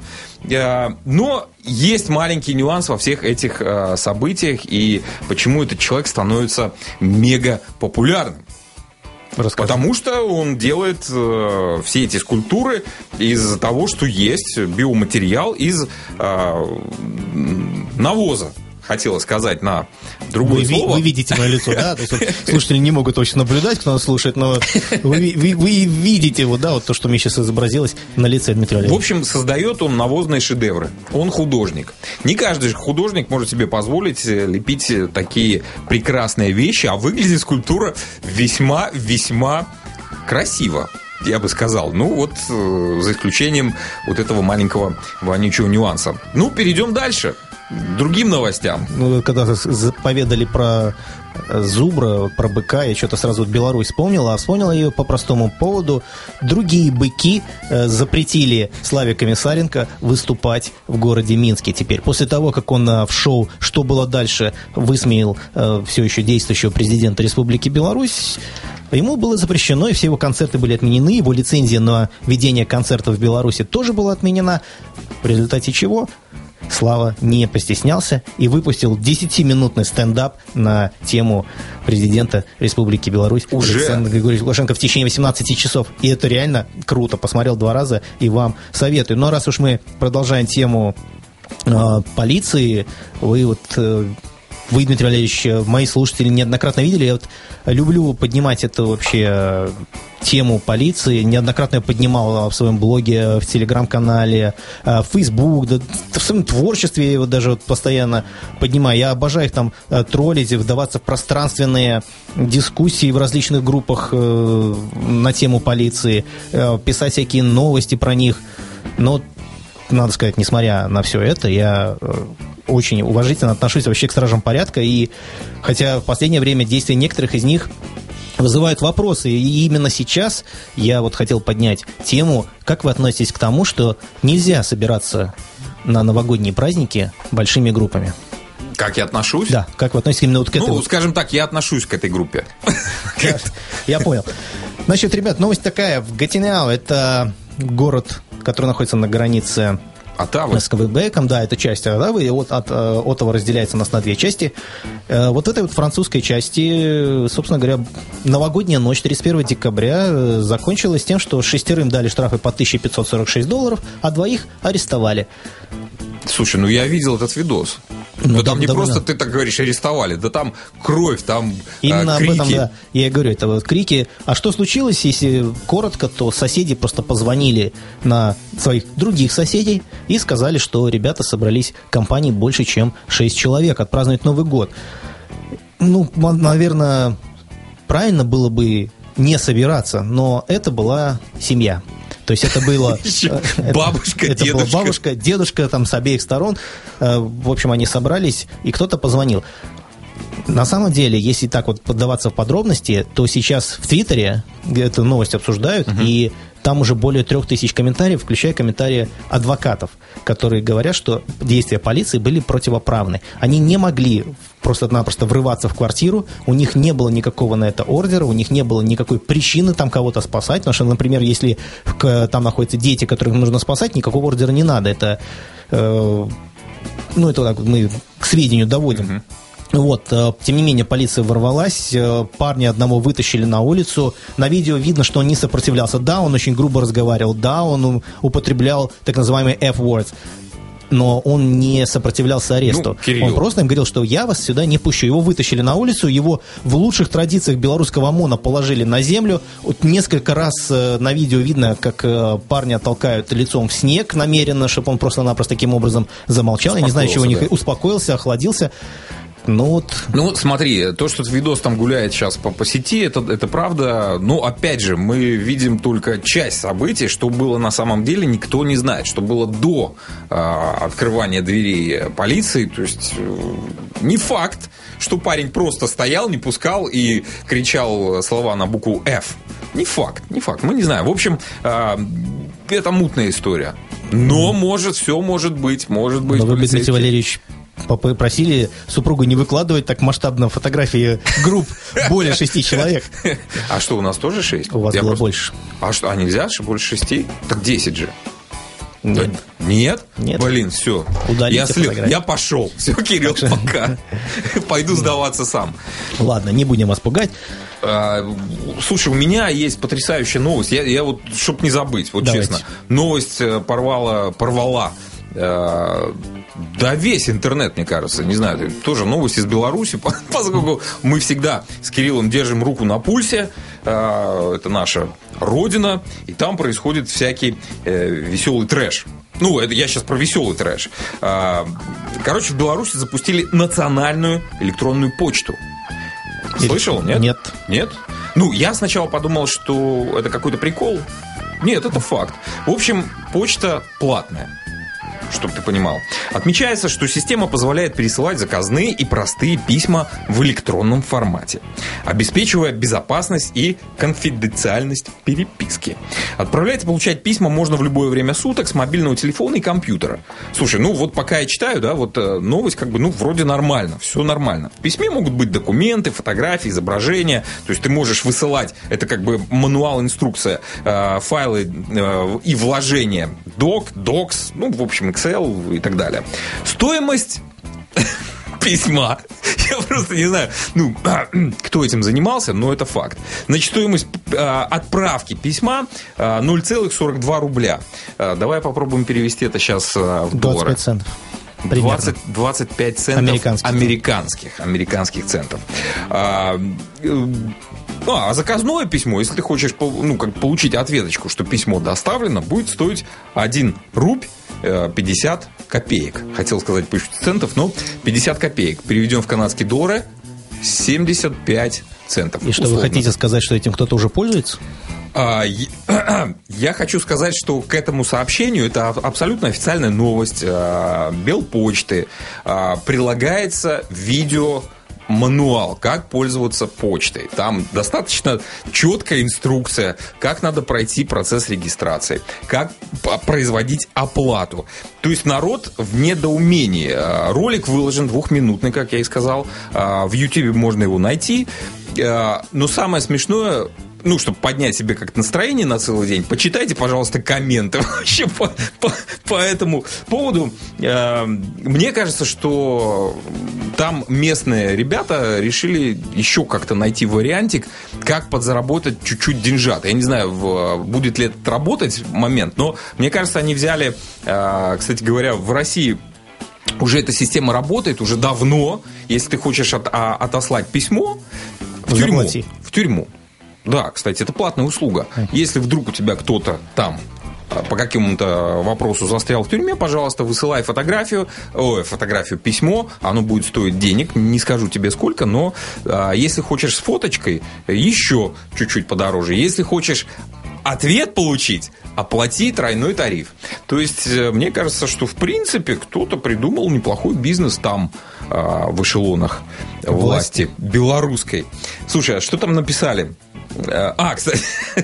но есть маленький нюанс во всех этих событиях, и почему этот человек становится мега популярным. Расскажи. Потому что он делает все эти скульптуры из того, что есть биоматериал из навоза. Хотела сказать на другое вы, слово. Вы видите мое лицо, да? То есть, вот, слушатели не могут точно наблюдать, кто нас слушает, но вы, вы, вы видите вот, да, вот то, что мне сейчас изобразилось на лице Дмитрия Валерьевича. В общем, создает он навозные шедевры. Он художник. Не каждый художник может себе позволить лепить такие прекрасные вещи, а выглядит скульптура весьма-весьма красиво, я бы сказал. Ну, вот за исключением вот этого маленького вонючего нюанса. Ну, перейдем дальше. Другим новостям. Ну, когда поведали про зубра, про быка, я что-то сразу вот Беларусь вспомнил, а вспомнил ее по простому поводу. Другие быки э, запретили Славе Комиссаренко выступать в городе Минске теперь. После того, как он э, в шоу «Что было дальше» высмеял э, все еще действующего президента Республики Беларусь, ему было запрещено, и все его концерты были отменены, его лицензия на ведение концертов в Беларуси тоже была отменена. В результате чего Слава не постеснялся и выпустил десятиминутный стендап на тему президента Республики Беларусь Уже? Александра Григорьевича Лукашенко в течение восемнадцати часов. И это реально круто. Посмотрел два раза и вам советую. Но раз уж мы продолжаем тему э, полиции, вы вот... Э, Вы, Дмитрий Валерьевич, мои слушатели неоднократно видели. Я вот люблю поднимать эту вообще тему полиции. Неоднократно я поднимал в своем блоге, в телеграм-канале, в Facebook, да, в своем творчестве я его даже вот постоянно поднимаю. Я обожаю их там троллить, вдаваться в пространственные дискуссии в различных группах на тему полиции, писать всякие новости про них. Но, надо сказать, несмотря на все это, я... очень уважительно отношусь вообще к стражам порядка, и хотя в последнее время действия некоторых из них вызывают вопросы, и именно сейчас я вот хотел поднять тему, как вы относитесь к тому, что нельзя собираться на новогодние праздники большими группами? Как я отношусь? Да, как вы относитесь именно вот к этой... Ну, вот... скажем так, я отношусь к этой группе. Я понял. Значит, ребят, новость такая. В Гатиняо, это город, который находится на границе Оттавы. С Квебеком, да, это часть Оттавы, от, от Оттава разделяется у нас на две части. Вот в этой вот французской части, собственно говоря, новогодняя ночь тридцать первого декабря закончилась тем, что шестерым дали штрафы по тысяча пятьсот сорок шесть долларов, а двоих арестовали. Слушай, ну я видел этот видос. Ну, да там не довольно... просто, ты так говоришь, арестовали, да там кровь, там Именно а, крики. Об этом, да, я и говорю, это вот крики. А что случилось, если коротко, то соседи просто позвонили на своих других соседей и сказали, что ребята собрались компанией больше, чем шесть человек, отпраздновать Новый год. Ну, наверное, правильно было бы не собираться, но это была семья. То есть это было... Бабушка, это дедушка. была бабушка, дедушка там с обеих сторон. В общем, они собрались, и кто-то позвонил. На самом деле, если так вот поддаваться в подробности, то сейчас в Твиттере эту новость обсуждают, uh-huh. и там уже более трех тысяч комментариев, включая комментарии адвокатов, которые говорят, что действия полиции были противоправны. Они не могли просто-напросто врываться в квартиру, у них не было никакого на это ордера, у них не было никакой причины там кого-то спасать, потому что, например, если там находятся дети, которых нужно спасать, никакого ордера не надо. Это, э, ну, это так мы к сведению доводим. Uh-huh. Вот, тем не менее, полиция ворвалась, парня одного вытащили на улицу. На видео видно, что он не сопротивлялся. Да, он очень грубо разговаривал, да, он употреблял так называемые F-words, но он не сопротивлялся аресту. Ну, он просто им говорил, что я вас сюда не пущу. Его вытащили на улицу, его в лучших традициях белорусского ОМОНа положили на землю. Вот несколько раз на видео видно, как парня толкают лицом в снег намеренно, чтобы он просто-напросто таким образом замолчал. Я не знаю, чего у них да. успокоился, охладился. Ну, вот. ну, смотри, то, что видос там гуляет сейчас по, по сети, это, это правда. Но, опять же, мы видим только часть событий. Что было на самом деле, никто не знает. Что было до э, открывания дверей полиции. То есть, э, не факт, что парень просто стоял, не пускал и кричал слова на букву F. Не факт, не факт. Мы не знаем. В общем, э, это мутная история. Но, может, все может быть. Может быть. Но вы, Дмитрий Валерьевич, попросили супругу не выкладывать так масштабно фотографии групп более шести человек. А что, у нас тоже шесть? У вас Я было просто... больше. А что, а нельзя же больше шести? Так десять же. Нет. Нет? Нет. Блин, все. Удалите я, след... фотографии. я пошел. Все, Кирилл, что... пока. Пойду сдаваться сам. Ладно, не будем вас пугать. А, слушай, у меня есть потрясающая новость. Я, я вот, чтоб не забыть, вот Давайте. честно. Новость порвала, порвала да весь интернет, мне кажется. Не знаю, тоже новость из Беларуси, поскольку мы всегда с Кириллом держим руку на пульсе. Это наша родина, и там происходит всякий веселый трэш. Ну, это я сейчас про веселый трэш. Короче, в Беларуси запустили национальную электронную почту. Слышал? Нет? Нет. Нет? Ну, я сначала подумал, что это какой-то прикол. Нет, это факт. В общем, почта платная, чтобы ты понимал. Отмечается, что система позволяет пересылать заказные и простые письма в электронном формате, обеспечивая безопасность и конфиденциальность переписки. Отправлять и получать письма можно в любое время суток с мобильного телефона и компьютера. Слушай, ну вот пока я читаю, да, вот новость как бы, ну, вроде нормально, все нормально. В письме могут быть документы, фотографии, изображения, то есть ты можешь высылать, это как бы мануал, инструкция, э, файлы э, и вложения, док, докс, ну, в общем, Excel и так далее. Стоимость письма, я просто не знаю, ну, кто этим занимался, но это факт. Значит, стоимость э, отправки письма э, ноль целых сорок два рубля. Э, давай попробуем перевести это сейчас э, в доллары. двадцать пять центов. двадцать, двадцать пять центов американских, американских, американских центов. А, а заказное письмо, если ты хочешь, ну, как получить ответочку, что письмо доставлено, будет стоить один рубль пятьдесят копеек. Хотел сказать пятьдесят центов, но пятьдесят копеек. Переведем в канадские доллары семьдесят пять центов. И что, условно. Вы хотите сказать, что этим кто-то уже пользуется? Я хочу сказать, что к этому сообщению, это абсолютно официальная новость Белпочты, прилагается видео мануал, как пользоваться почтой. Там достаточно четкая инструкция, как надо пройти процесс регистрации, как производить оплату. То есть народ в недоумении. Ролик выложен двухминутный, как я и сказал. В Ютубе можно его найти. Но самое смешное, ну, чтобы поднять себе как-то настроение на целый день, почитайте, пожалуйста, комменты вообще по, по, по этому поводу. Э, мне кажется, что там местные ребята решили еще как-то найти вариантик, как подзаработать чуть-чуть деньжат. Я не знаю, в, будет ли это работать момент, но мне кажется, они взяли, э, кстати говоря, в России уже эта система работает уже давно. Если ты хочешь от, а, отослать письмо в тюрьму, в тюрьму. Да, кстати, это платная услуга. Если вдруг у тебя кто-то там по какому-то вопросу застрял в тюрьме, пожалуйста, высылай фотографию, ой, фотографию, письмо, оно будет стоить денег, не скажу тебе сколько, но а, если хочешь с фоточкой, еще чуть-чуть подороже. Если хочешь ответ получить, оплати тройной тариф. То есть, мне кажется, что, в принципе, кто-то придумал неплохой бизнес там, в эшелонах власти, власти белорусской. Слушай, а что там написали? А, кстати,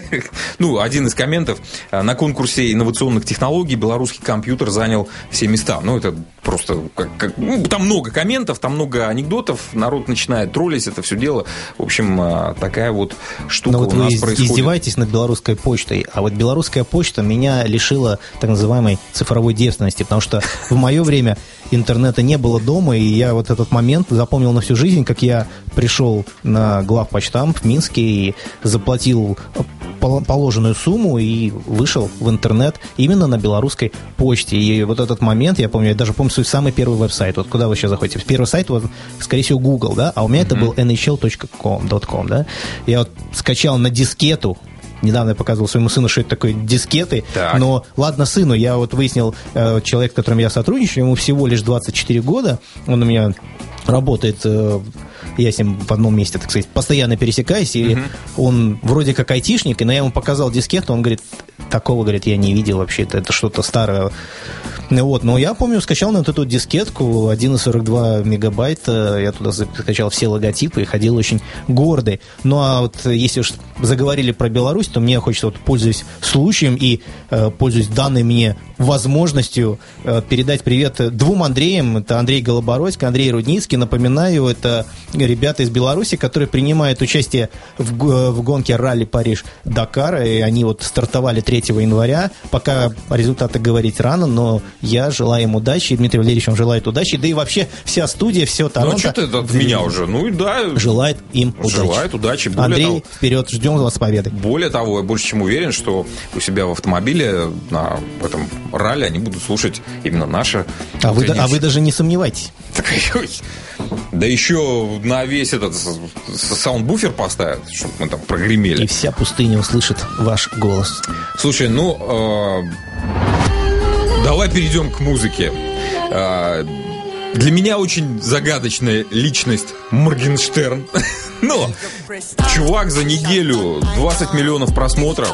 ну, один из комментов. На конкурсе инновационных технологий белорусский компьютер занял все места. Ну, это просто... Как, как, ну, там много комментов, там много анекдотов. Народ начинает троллить это все дело. В общем, такая вот штука вот у нас вы происходит. Издеваетесь над белорусской почтой. А вот белорусская почта меня лишила так называемой цифровой девственности. Потому что в мое время интернета не было дома, и я вот этот момент запомнил на всю жизнь, как я пришел на главпочтамт в Минске и заплатил положенную сумму и вышел в интернет именно на белорусской почте. И вот этот момент, я помню, я даже помню свой самый первый веб-сайт. Вот куда вы сейчас заходите? Первый сайт, вот, скорее всего, Google, да? А у меня mm-hmm. это был эн эйч эл точка ком, да? Я вот скачал на дискету. Недавно я показывал своему сыну, что это такое дискеты. Так. Но ладно сыну, я вот выяснил, э, человек, с которым я сотрудничаю, ему всего лишь двадцать четыре года. Он у меня работает, э, я с ним в одном месте, так сказать, постоянно пересекаюсь. И угу. он вроде как айтишник, но я ему показал дискету, он говорит, такого, говорит, я не видел вообще, это, это что-то старое. Вот, но я помню, скачал на вот эту дискетку один целых сорок два мегабайта, я туда скачал все логотипы и ходил очень гордый. Ну, а вот если уж заговорили про Беларусь, то мне хочется, вот, пользуясь случаем и э, пользуясь данной мне возможностью, э, передать привет двум Андреям. Это Андрей Голобородько, Андрей Рудницкий. Напоминаю, это ребята из Беларуси, которые принимают участие в, в гонке ралли Париж-Дакар, и они вот стартовали третьего января. Пока результаты говорить рано, но я желаю им удачи, и Дмитрий Валерьевич вам желает удачи, да и вообще вся студия, все Торонто. Ну, что ты от меня уже? Ну, и да. Желает им удачи. Желает удачи. Более Андрей, того, вперед, ждем вас с победой. Более того, я больше чем уверен, что у себя в автомобиле на в этом ралли они будут слушать именно наши. А вы, а вы даже не сомневайтесь. Да еще на весь этот саундбуфер поставят, чтобы мы там прогремели. И вся пустыня услышит ваш голос. Слушай, ну... Э- Давай перейдем к музыке. Для меня очень загадочная личность Моргенштерн. Но чувак за неделю двадцать миллионов просмотров.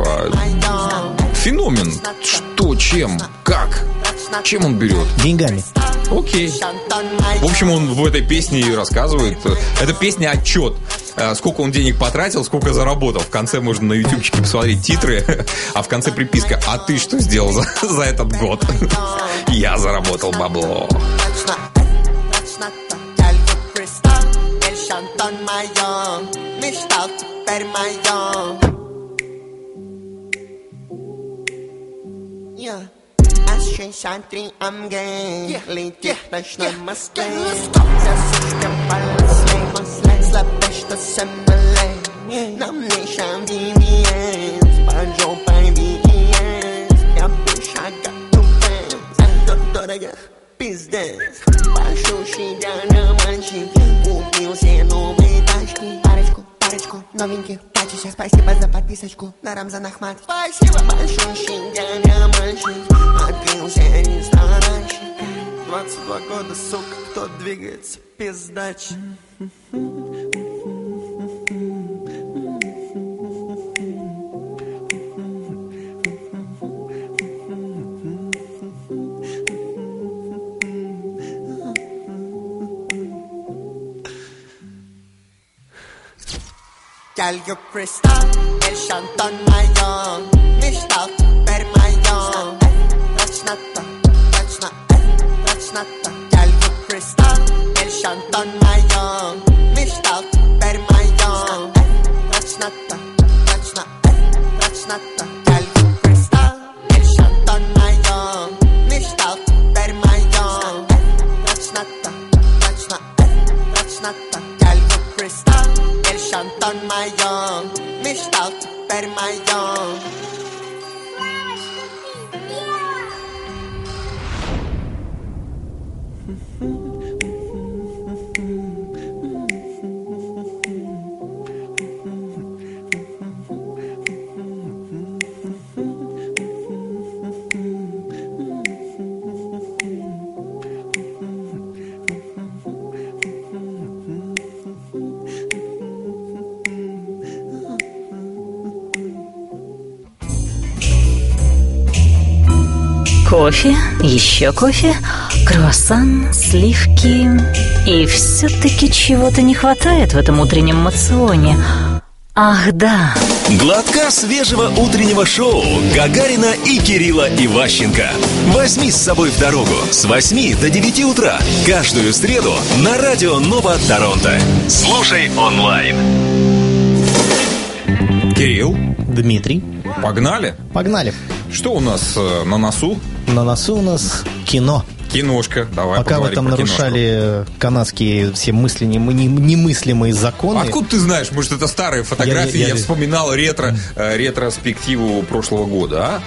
Феномен. Что, чем, как? Чем он берет? Деньгами. Окей. В общем, он в этой песне и рассказывает. Эта песня отчет. Сколько он денег потратил, сколько заработал. В конце можно на ютубчике посмотреть титры, а в конце приписка: а ты что сделал за, за этот год? Я заработал бабло. шестьдесят три Амгей, летит в ночной Москве. Вся сушка полослей, слабее, что сэмблей. Нам не шам ди ви эс, под жопой би и эс. Я пишу готовен, это дорого, пиздец. Большущий дядя мальчик, купил все новые тачки. Парочку, парочку новеньких тачек. Спасибо за подписочку на Рамзан Ахмат. Спасибо. Большущий дядя мальчик, открылся ресторанчик. двадцать два года, сука, кто двигается, пиздачи. Girl, you crystal, el Shanton Mayon. Mishtal, per Mayon. That's not the, that's not, that's not the. Girl, you crystal, el Shanton Mayon. Mishtal, per Mayon. That's not the, that's not, that's not the. Girl, you crystal, el Shanton Mayon. Mishtal, per Mayon. That's not the, that's not, that's not the. Girl, you crystal. Shanton Mayon, Mishtal, per Mayon. Кофе, еще кофе, круассан, сливки. И все-таки чего-то не хватает в этом утреннем моционе. Ах, да. Глотка свежего утреннего шоу Гагарина и Кирилла Иващенко. Возьми с собой в дорогу с восьми до девяти утра каждую среду на радио Нова Торонто. Слушай онлайн. Кирилл, Дмитрий. погнали? Погнали. Что у нас э, на носу? На носу у нас кино. Киношка. Давай Пока вы там про нарушали киношку. Канадские все мысли, немыслимые законы. Откуда ты знаешь? Может, это старые фотографии? Я, я, я... я вспоминал ретро, э, ретроспективу прошлого года, а?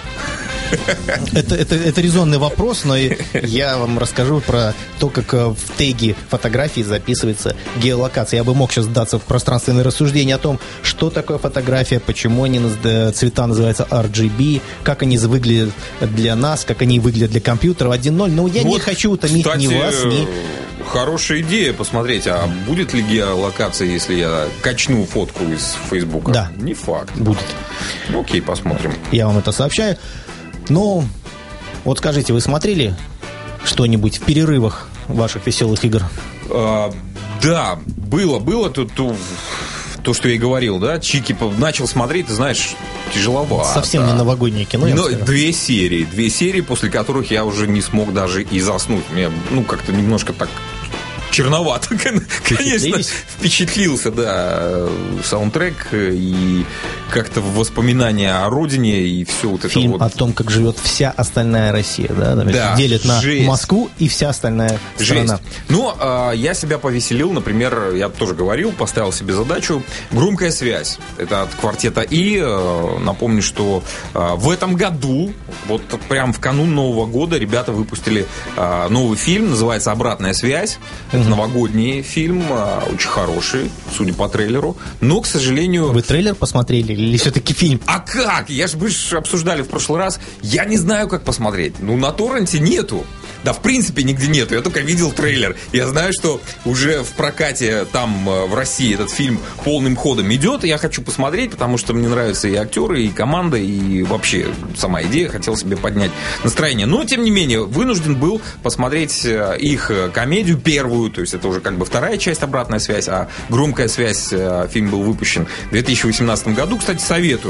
Это, это, это резонный вопрос, но я вам расскажу про то, как в теге фотографии записывается геолокация. Я бы мог сейчас сдаться в пространственное рассуждение о том, что такое фотография, почему они, цвета называются ар джи би, как они выглядят для нас, как они выглядят для компьютеров один ноль. Но я вот, не хочу утомить кстати, ни вас, ни... Хорошая идея посмотреть, а будет ли геолокация, если я качну фотку из Фейсбука? Да. Не факт. Будет. Ну, окей, посмотрим. Я вам это сообщаю. Ну, вот скажите, вы смотрели что-нибудь в перерывах ваших веселых игр? А, да, было, было то, то, то, что я и говорил, да, Чики начал смотреть, ты знаешь, тяжеловато. Совсем не новогоднее кино. Но две серии, две серии, после которых я уже не смог даже и заснуть. Мне, ну, как-то немножко так... черновато, конечно, впечатлился, да, саундтрек и как-то воспоминания о родине и все вот это фильм вот. О том, как живет вся остальная Россия, да, да, делит на жесть. Москву и вся остальная страна. Жесть. Ну, э, я себя повеселил, например, я тоже говорил, поставил себе задачу «Громкая связь». Это от квартета И. Э, напомню, что э, в этом году, вот прям в канун Нового года, ребята выпустили э, новый фильм, называется «Обратная связь». Это новогодний фильм, очень хороший, судя по трейлеру. Но, к сожалению... Вы трейлер посмотрели или все-таки фильм? А как? Я же, вы же обсуждали в прошлый раз. Я не знаю, как посмотреть. Ну, на торренте нету. Да, в принципе, нигде нету. Я только видел трейлер. Я знаю, что уже в прокате там, в России, этот фильм полным ходом идет. И я хочу посмотреть, потому что мне нравятся и актеры, и команда, и вообще сама идея. Хотел себе поднять настроение. Но, тем не менее, вынужден был посмотреть их комедию первую. То есть, это уже как бы вторая часть «Обратная связь». А «Громкая связь» фильм был выпущен в две тысячи восемнадцатом году. Кстати, советую.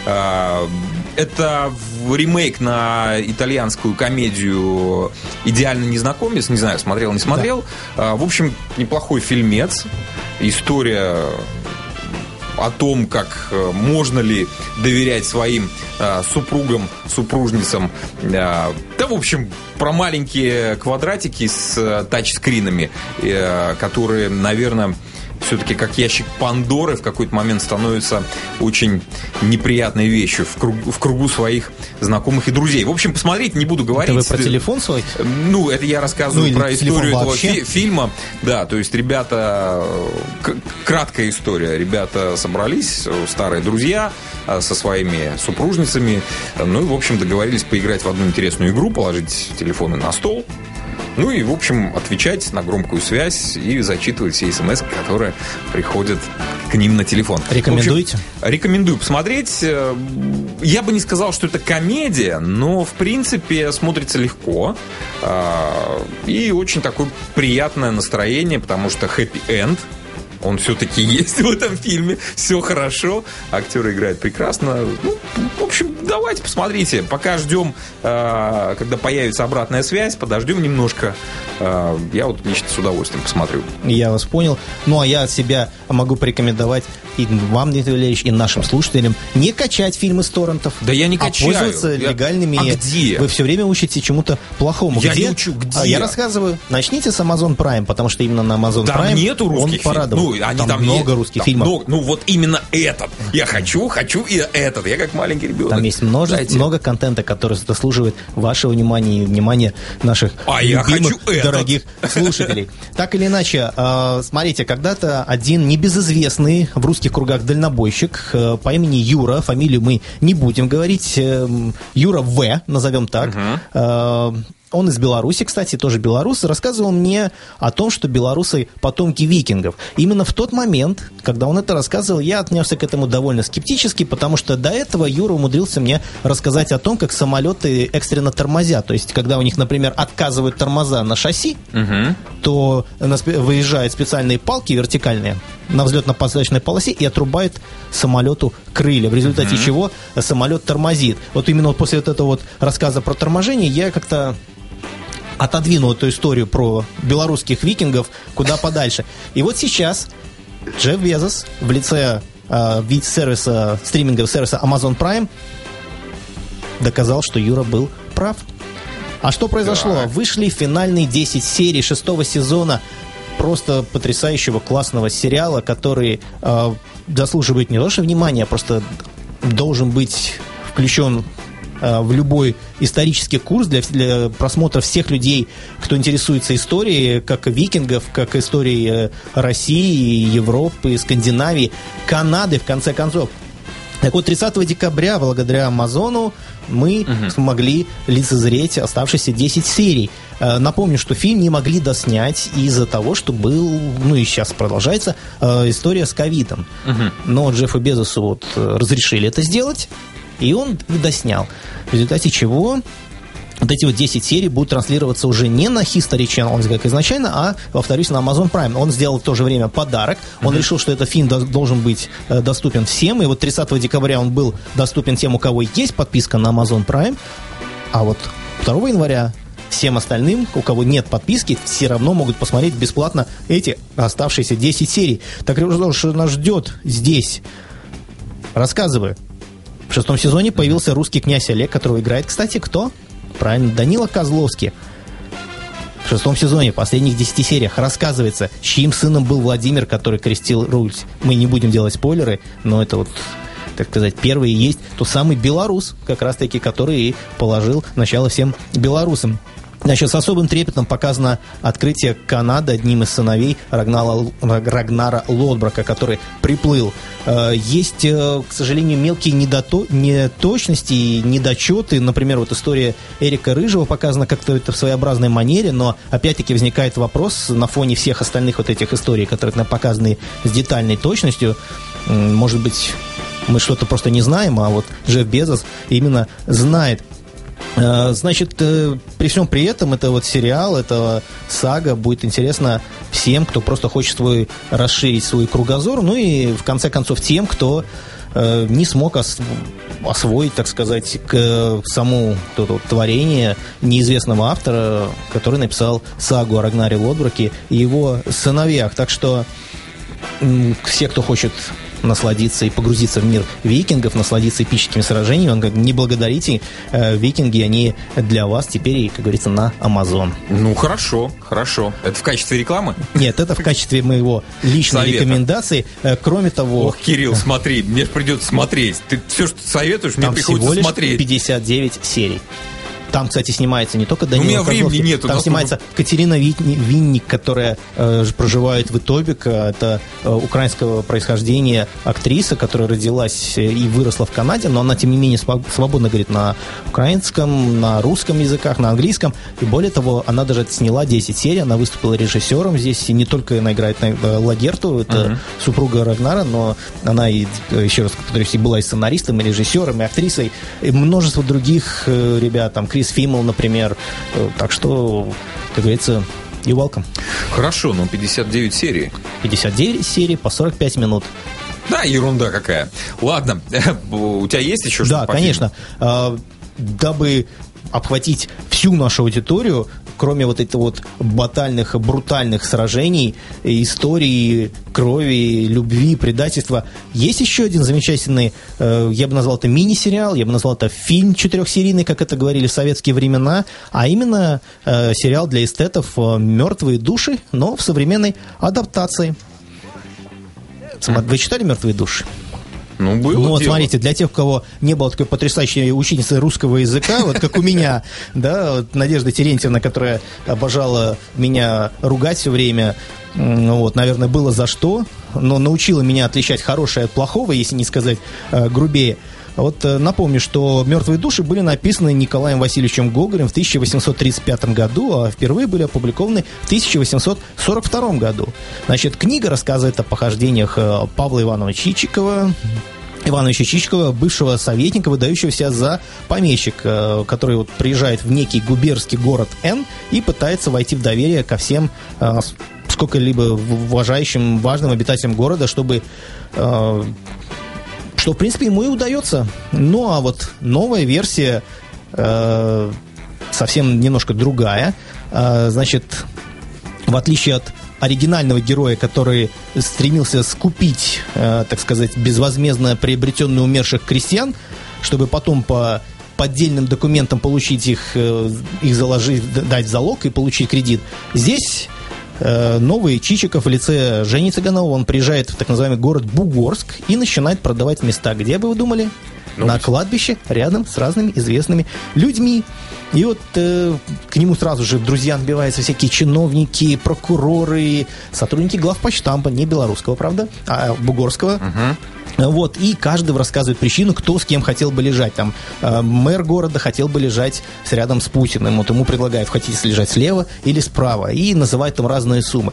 Это ремейк на итальянскую комедию «Идеальный незнакомец». Не знаю, смотрел, не смотрел. Да. В общем, неплохой фильмец. История о том, как можно ли доверять своим супругам, супружницам. Да, в общем, про маленькие квадратики с тачскринами, которые, наверное... все-таки как ящик Пандоры в какой-то момент становится очень неприятной вещью в кругу, в кругу своих знакомых и друзей. В общем, посмотреть не буду говорить. Это вы про телефон свой? Ну, это я рассказываю ну, про историю этого фи- фильма. Да, то есть ребята... К- краткая история. Ребята собрались, старые друзья, со своими супружницами. Ну и, в общем, договорились поиграть в одну интересную игру, положить телефоны на стол. Ну и, в общем, отвечать на громкую связь и зачитывать все смс, которые приходят к ним на телефон. Рекомендуете? В общем, рекомендую посмотреть. Я бы не сказал, что это комедия, но, в принципе, смотрится легко. И очень такое приятное настроение, потому что хэппи-энд. Он все-таки есть в этом фильме. Все хорошо. Актеры играют прекрасно. Ну, в общем, давайте посмотрите. Пока ждем, э, когда появится обратная связь, подождем немножко. Э, я вот лично с удовольствием посмотрю. Я вас понял. Ну, а я от себя могу порекомендовать и вам, Дмитрий Валерьевич, и нашим слушателям не качать фильмы с торрентов. Да я не качаю. А пользоваться я... легальными. А где? Вы все время учите чему-то плохому. Я где? не учу. Где? Я рассказываю. Начните с Amazon Prime, потому что именно на Amazon там Prime нету русских он порадовал. Ну, они там, там много не... русских там фильмов. Много... Ну, вот именно этот. Я хочу, хочу и этот. Я как маленький ребенок. Там есть множество, Дайте. много контента, который заслуживает вашего внимания и внимания наших а любимых, я дорогих слушателей. Так или иначе, э, смотрите, когда-то один небезызвестный в русских кругах дальнобойщик э, по имени Юра, фамилию мы не будем говорить, э, Юра В, назовем так, uh-huh. э, он из Беларуси, кстати, тоже белорус, рассказывал мне о том, что белорусы потомки викингов. Именно именно в тот момент, когда он это рассказывал, я отнесся к этому довольно скептически, потому что до этого Юра умудрился мне рассказать о том, как самолеты экстренно тормозят. То есть, когда у них, например, отказывают тормоза на шасси, угу. то выезжают специальные палки вертикальные на взлетно-посадочной полосе и отрубает самолету крылья, в результате угу. чего самолет тормозит. Вот именно вот после вот этого вот рассказа про торможение я как-то отодвинул эту историю про белорусских викингов куда подальше. И вот сейчас Джефф Безос в лице э, сервиса, стримингового сервиса Amazon Prime доказал, что Юра был прав. А что произошло? Так. Вышли финальные десять серий шестого сезона просто потрясающего классного сериала, который э, заслуживает не то что внимания, а просто должен быть включен в любой исторический курс для, для просмотра всех людей, кто интересуется историей, как викингов, как историей России, Европы, Скандинавии, Канады, в конце концов. Так вот, тридцатого декабря, благодаря Амазону, мы угу. смогли лицезреть оставшиеся десять серий. Напомню, что фильм не могли доснять из-за того, что был, ну и сейчас продолжается, история с ковидом. Угу. Но Джеффу Безосу вот разрешили это сделать, и он доснял. В результате чего вот эти вот десять серий будут транслироваться уже не на History Channel, как изначально, а, повторюсь, на Amazon Prime. Он сделал в то же время подарок. Он mm-hmm. решил, что этот фильм должен быть доступен всем. И вот тридцатого декабря он был доступен тем, у кого есть подписка на Amazon Prime. А вот второго января всем остальным, у кого нет подписки, все равно могут посмотреть бесплатно эти оставшиеся десять серий. Так что нас ждет здесь? Рассказываю. В шестом сезоне появился русский князь Олег, которого играет, кстати, кто? Правильно, Данила Козловский. В шестом сезоне, в последних десяти сериях, рассказывается, чьим сыном был Владимир, который крестил Русь. Мы не будем делать спойлеры, но это вот, так сказать, первый и есть тот самый белорус, как раз-таки, который и положил начало всем белорусам. Значит, с особым трепетом показано открытие Канады одним из сыновей Рагнара, Рагнара Лодброка, который приплыл. Есть, к сожалению, мелкие недото... неточности и недочеты. Например, вот история Эрика Рыжего показана как-то это в своеобразной манере, но опять-таки возникает вопрос на фоне всех остальных вот этих историй, которые показаны с детальной точностью. Может быть, мы что-то просто не знаем, а вот Джефф Безос именно знает. Значит, при всем при этом, это вот сериал, это сага будет интересна всем, кто просто хочет свой, расширить свой кругозор, ну и, в конце концов, тем, кто э, не смог ос- освоить, так сказать, к самому то, творение неизвестного автора, который написал сагу о Рагнаре Лодброке и его сыновьях. Так что м- все, кто хочет насладиться и погрузиться в мир викингов, насладиться эпическими сражениями, он как не благодарите, э, викинги, они для вас теперь, как говорится, на Amazon. Ну, хорошо, хорошо. Это в качестве рекламы? Нет, это в качестве моего личной совета. Рекомендации. Э, кроме того... Ох, Кирилл, смотри, мне же придется смотреть. Ты все, что ты советуешь, мне приходится смотреть. Там всего лишь пятьдесят девять серий. Там, кстати, снимается не только Данила Козловский. У меня времени нету. Там снимается мы... Катерина Винник, которая э, проживает в Итобико. Это э, украинского происхождения актриса, которая родилась и выросла в Канаде, но она, тем не менее, свободно говорит на украинском, на русском языках, на английском. И более того, она даже сняла десять серий, она выступила режиссером здесь. И не только она играет на, э, Лагерту, это uh-huh. супруга Рагнара, но она, и, еще раз повторюсь, была и сценаристом, и режиссером, и актрисой, и множество других э, ребят, там, Крис Фиммел, например. Так что, как говорится, you're welcome. Хорошо, но пятьдесят девять серий. пятьдесят девять серий по сорок пять минут. Да, ерунда какая. Ладно, у тебя есть еще что-то? Да, конечно. Фильму? Дабы обхватить всю нашу аудиторию, кроме вот этих вот батальных, брутальных сражений, истории, крови, любви, предательства, есть еще один замечательный, я бы назвал это мини-сериал, я бы назвал это фильм четырехсерийный, как это говорили в советские времена, а именно сериал для эстетов «Мертвые души», но в современной адаптации. Вы читали «Мертвые души»? Ну, было ну, вот дело. Смотрите, для тех, у кого не было такой потрясающей ученицы русского языка, вот как у меня, да, вот Надежда Терентьевна, которая обожала меня ругать все время, вот, наверное, было за что, но научила меня отличать хорошее от плохого, если не сказать грубее. Вот напомню, что «Мертвые души» были написаны Николаем Васильевичем Гоголем в тысяча восемьсот тридцать пятом году, а впервые были опубликованы в тысяча восемьсот сорок втором году. Значит, книга рассказывает о похождениях Павла Ивановича Чичикова, Ивановича Чичикова, бывшего советника, выдающегося за помещика, который вот приезжает в некий губернский город Н и пытается войти в доверие ко всем сколько-либо уважающим, важным обитателям города, чтобы... Что, в принципе, ему и удается. Ну, а вот новая версия э, совсем немножко другая. Э, значит, в отличие от оригинального героя, который стремился скупить, э, так сказать, безвозмездно приобретенные умерших крестьян, чтобы потом по поддельным документам получить их, э, их заложить, дать в залог и получить кредит, здесь... Новый Чичиков в лице Жени Цыганова, он приезжает в так называемый город Бугорск и начинает продавать места. Где бы вы думали? Ну, на кладбище, рядом с разными известными людьми. И вот э, к нему сразу же в друзья набиваются всякие чиновники, прокуроры, сотрудники главпочтампа, не белорусского, правда, а бугорского. Угу. Вот, и каждый рассказывает причину, кто с кем хотел бы лежать. Там э, мэр города хотел бы лежать рядом с Путиным. Вот ему предлагают, хотите лежать слева или справа. И называют там разные суммы.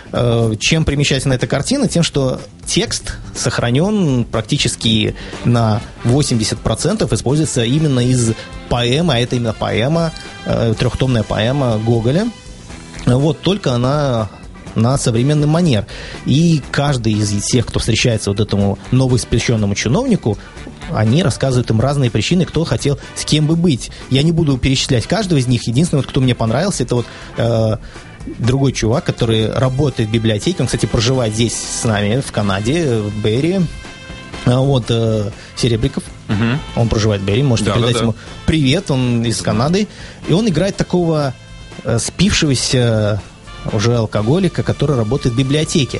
Э, чем примечательна эта картина? Тем, что текст сохранен практически на восемьдесят процентов, используется именно из поэмы, а это именно поэма, э, трехтомная поэма Гоголя. Вот, только она... на современный манер. И каждый из тех, кто встречается вот этому новоиспеченному чиновнику, они рассказывают им разные причины, кто хотел с кем бы быть. Я не буду перечислять каждого из них. Единственное, вот, кто мне понравился, это вот э, другой чувак, который работает в библиотеке. Он, кстати, проживает здесь с нами, в Канаде, в Берри. Вот, э, Серебряков. Угу. Он проживает в Берри. Можете да, передать да, да. ему привет. Он из Канады. И он играет такого э, спившегося уже алкоголика, который работает в библиотеке.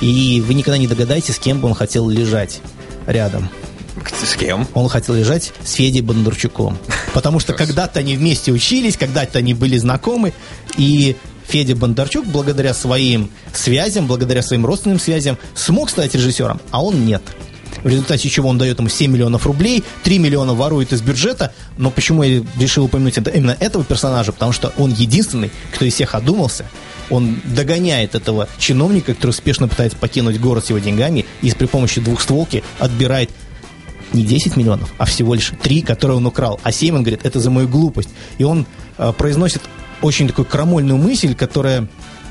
И вы никогда не догадаетесь, с кем бы он хотел лежать рядом. С кем? Он хотел лежать с Федей Бондарчуком. Потому что когда-то они вместе учились, когда-то они были знакомы, и Федя Бондарчук, благодаря своим связям, благодаря своим родственным связям, смог стать режиссером, а он нет. В результате чего он дает ему семь миллионов рублей, три миллиона ворует из бюджета. Но почему я решил упомянуть это, именно этого персонажа? Потому что он единственный, кто из всех одумался. Он догоняет этого чиновника, который успешно пытается покинуть город с его деньгами, и при помощи двухстволки отбирает не десять миллионов, а всего лишь три, которые он украл. А семь, он говорит, это за мою глупость. И он э, произносит очень такую крамольную мысль, которая,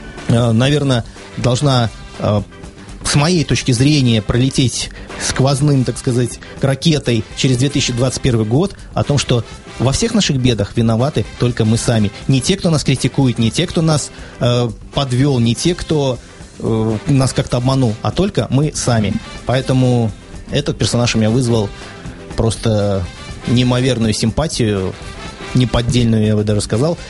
э, наверное, должна... Э, с моей точки зрения, пролететь сквозным, так сказать, ракетой через две тысячи двадцать первый год, о том, что во всех наших бедах виноваты только мы сами. Не те, кто нас критикует, не те, кто нас э, подвел, не те, кто э, нас как-то обманул, а только мы сами. Поэтому этот персонаж у меня вызвал просто неимоверную симпатию, неподдельную, я бы даже сказал.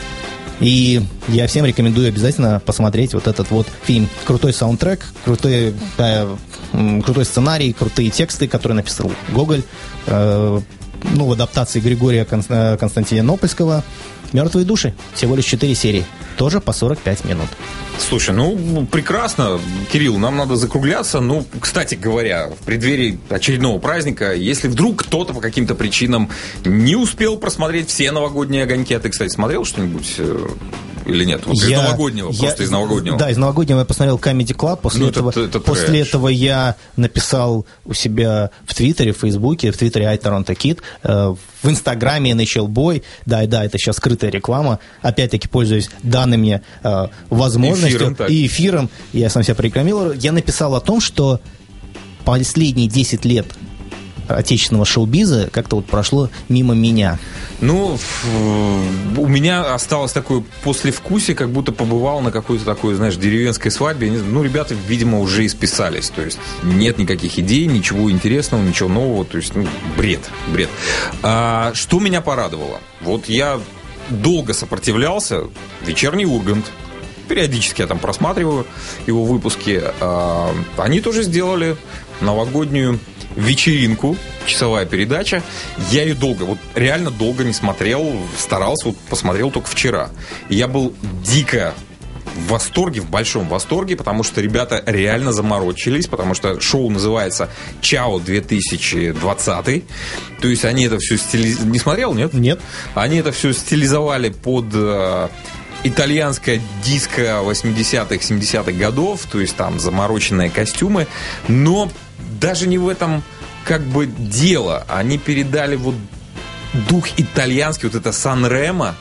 И я всем рекомендую обязательно посмотреть вот этот вот фильм. Крутой саундтрек, крутой, э, крутой сценарий, крутые тексты, которые написал Гоголь. Э, ну, в адаптации Григория Кон- Константинопольского. «Мертвые души». Всего лишь четыре серии. Тоже по сорок пять минут. Слушай, ну, прекрасно. Кирилл, нам надо закругляться. Ну, кстати говоря, в преддверии очередного праздника, если вдруг кто-то по каким-то причинам не успел просмотреть все новогодние огоньки, а ты, кстати, смотрел что-нибудь или нет? Вот я, из новогоднего, я, просто из новогоднего. Да, из новогоднего я посмотрел Comedy Club. После, ну, этого, это, это после этого я написал у себя в Твиттере, в Фейсбуке, в Твиттере iTorontoKid, э, в Инстаграме эн эйч эл бой. Да, да, это сейчас скрытая реклама. Опять-таки, пользуюсь данной мне э, возможностью эфиром, и эфиром. Я сам себя прорекламировал. Я написал о том, что последние десять лет отечественного шоу-биза как-то вот прошло мимо меня. Ну, у меня осталось такое послевкусие, как будто побывал на какой-то такой, знаешь, деревенской свадьбе. Ну, ребята, видимо, уже исписались. То есть нет никаких идей, ничего интересного, ничего нового. То есть, ну, бред, бред. А, что меня порадовало? Вот я долго сопротивлялся. «Вечерний Ургант». Периодически я там просматриваю его выпуски. А, они тоже сделали новогоднюю вечеринку, часовая передача. Я ее долго, вот реально долго не смотрел, старался, вот посмотрел только вчера. И я был дико в восторге, в большом восторге, потому что ребята реально заморочились, потому что шоу называется «Чао две тысячи двадцатый». То есть они это все стилизовали. Не смотрел, нет? Нет. Они это все стилизовали под э, итальянское диско восьмидесятых, семидесятых годов, то есть там замороченные костюмы. Но даже не в этом как бы дело. Они передали вот дух итальянский, вот это Сан-Ремо,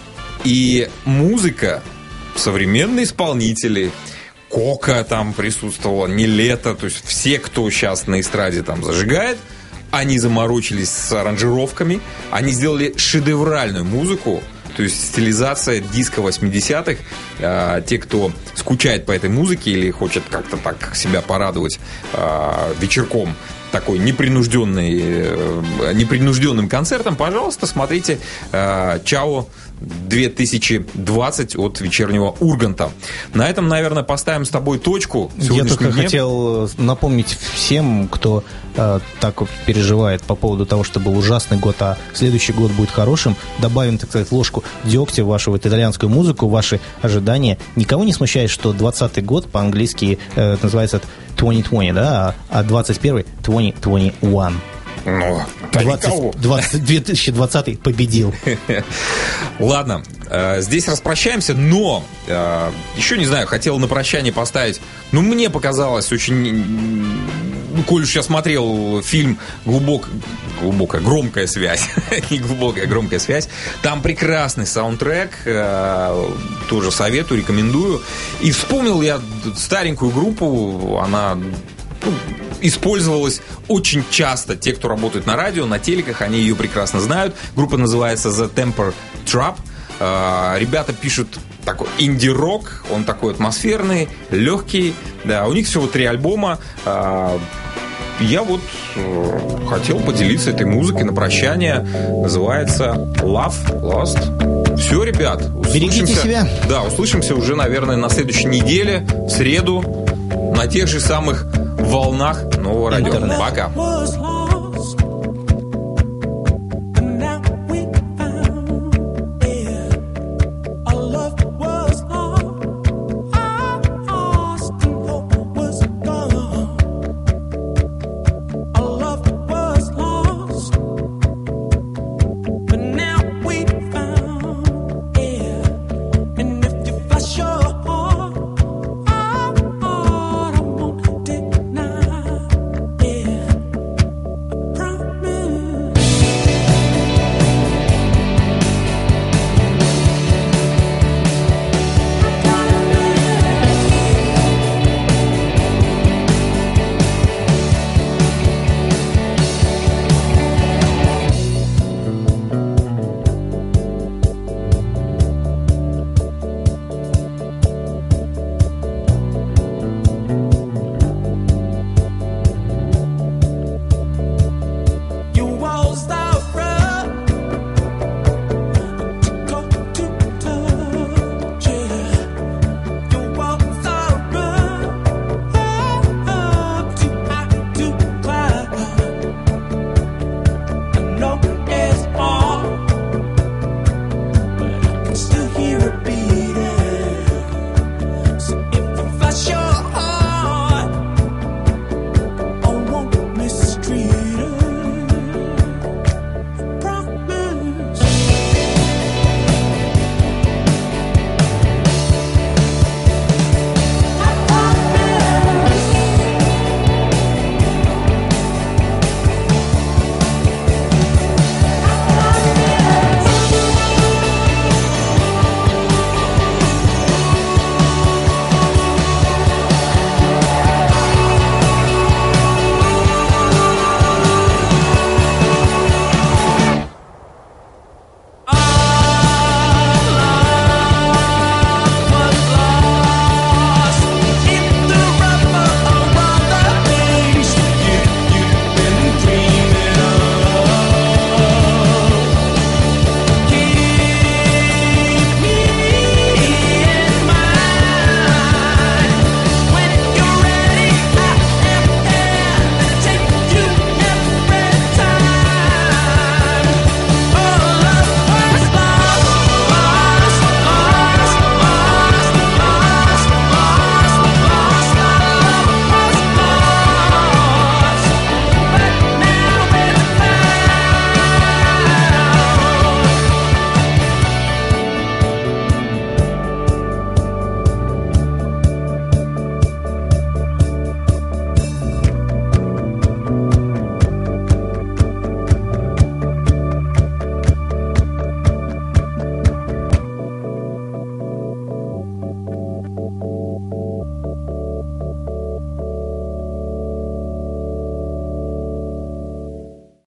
и музыка, современные исполнители, Кока там присутствовала, Нилетто, то есть все, кто сейчас на эстраде там зажигает, они заморочились с аранжировками, они сделали шедевральную музыку, то есть стилизация диско восьмидесятых. А, те, кто скучает по этой музыке или хочет как-то так себя порадовать а, вечерком, такой непринужденный, непринужденным концертом, пожалуйста, смотрите э, «Чао две тысячи двадцать» от вечернего Урганта. На этом, наверное, поставим с тобой точку. Я только дне. хотел напомнить всем, кто э, так вот переживает по поводу того, что был ужасный год, а следующий год будет хорошим, добавим, так сказать, ложку дегтя в вашу вот итальянскую музыку, в ваши ожидания. Никого не смущает, что двадцатый год по-английски э, называется двадцать двадцать, да, а двадцать первый двадцать двадцать один. Ну, двадцать, двадцать, две тысячи двадцатый победил. Ладно, э, здесь распрощаемся, но э, еще не знаю, хотел на прощание поставить. Ну, мне показалось очень. Ну, коль уж я смотрел фильм «Глубок... «Глубокая громкая связь», не глубокая громкая связь, там прекрасный саундтрек, э, тоже советую, рекомендую. И вспомнил я старенькую группу, она ну, использовалась очень часто. Те, кто работает на радио, на телеках, они ее прекрасно знают. Группа называется The Temper Trap. Э, ребята пишут такой инди-рок, он такой атмосферный, легкий. Да, у них всего три альбома. Э, Я вот э, хотел поделиться этой музыкой на прощание. Называется Love Lost. Все, ребят, берегите себя. Да, услышимся уже, наверное, на следующей неделе, в среду, на тех же самых волнах нового радио. Пока.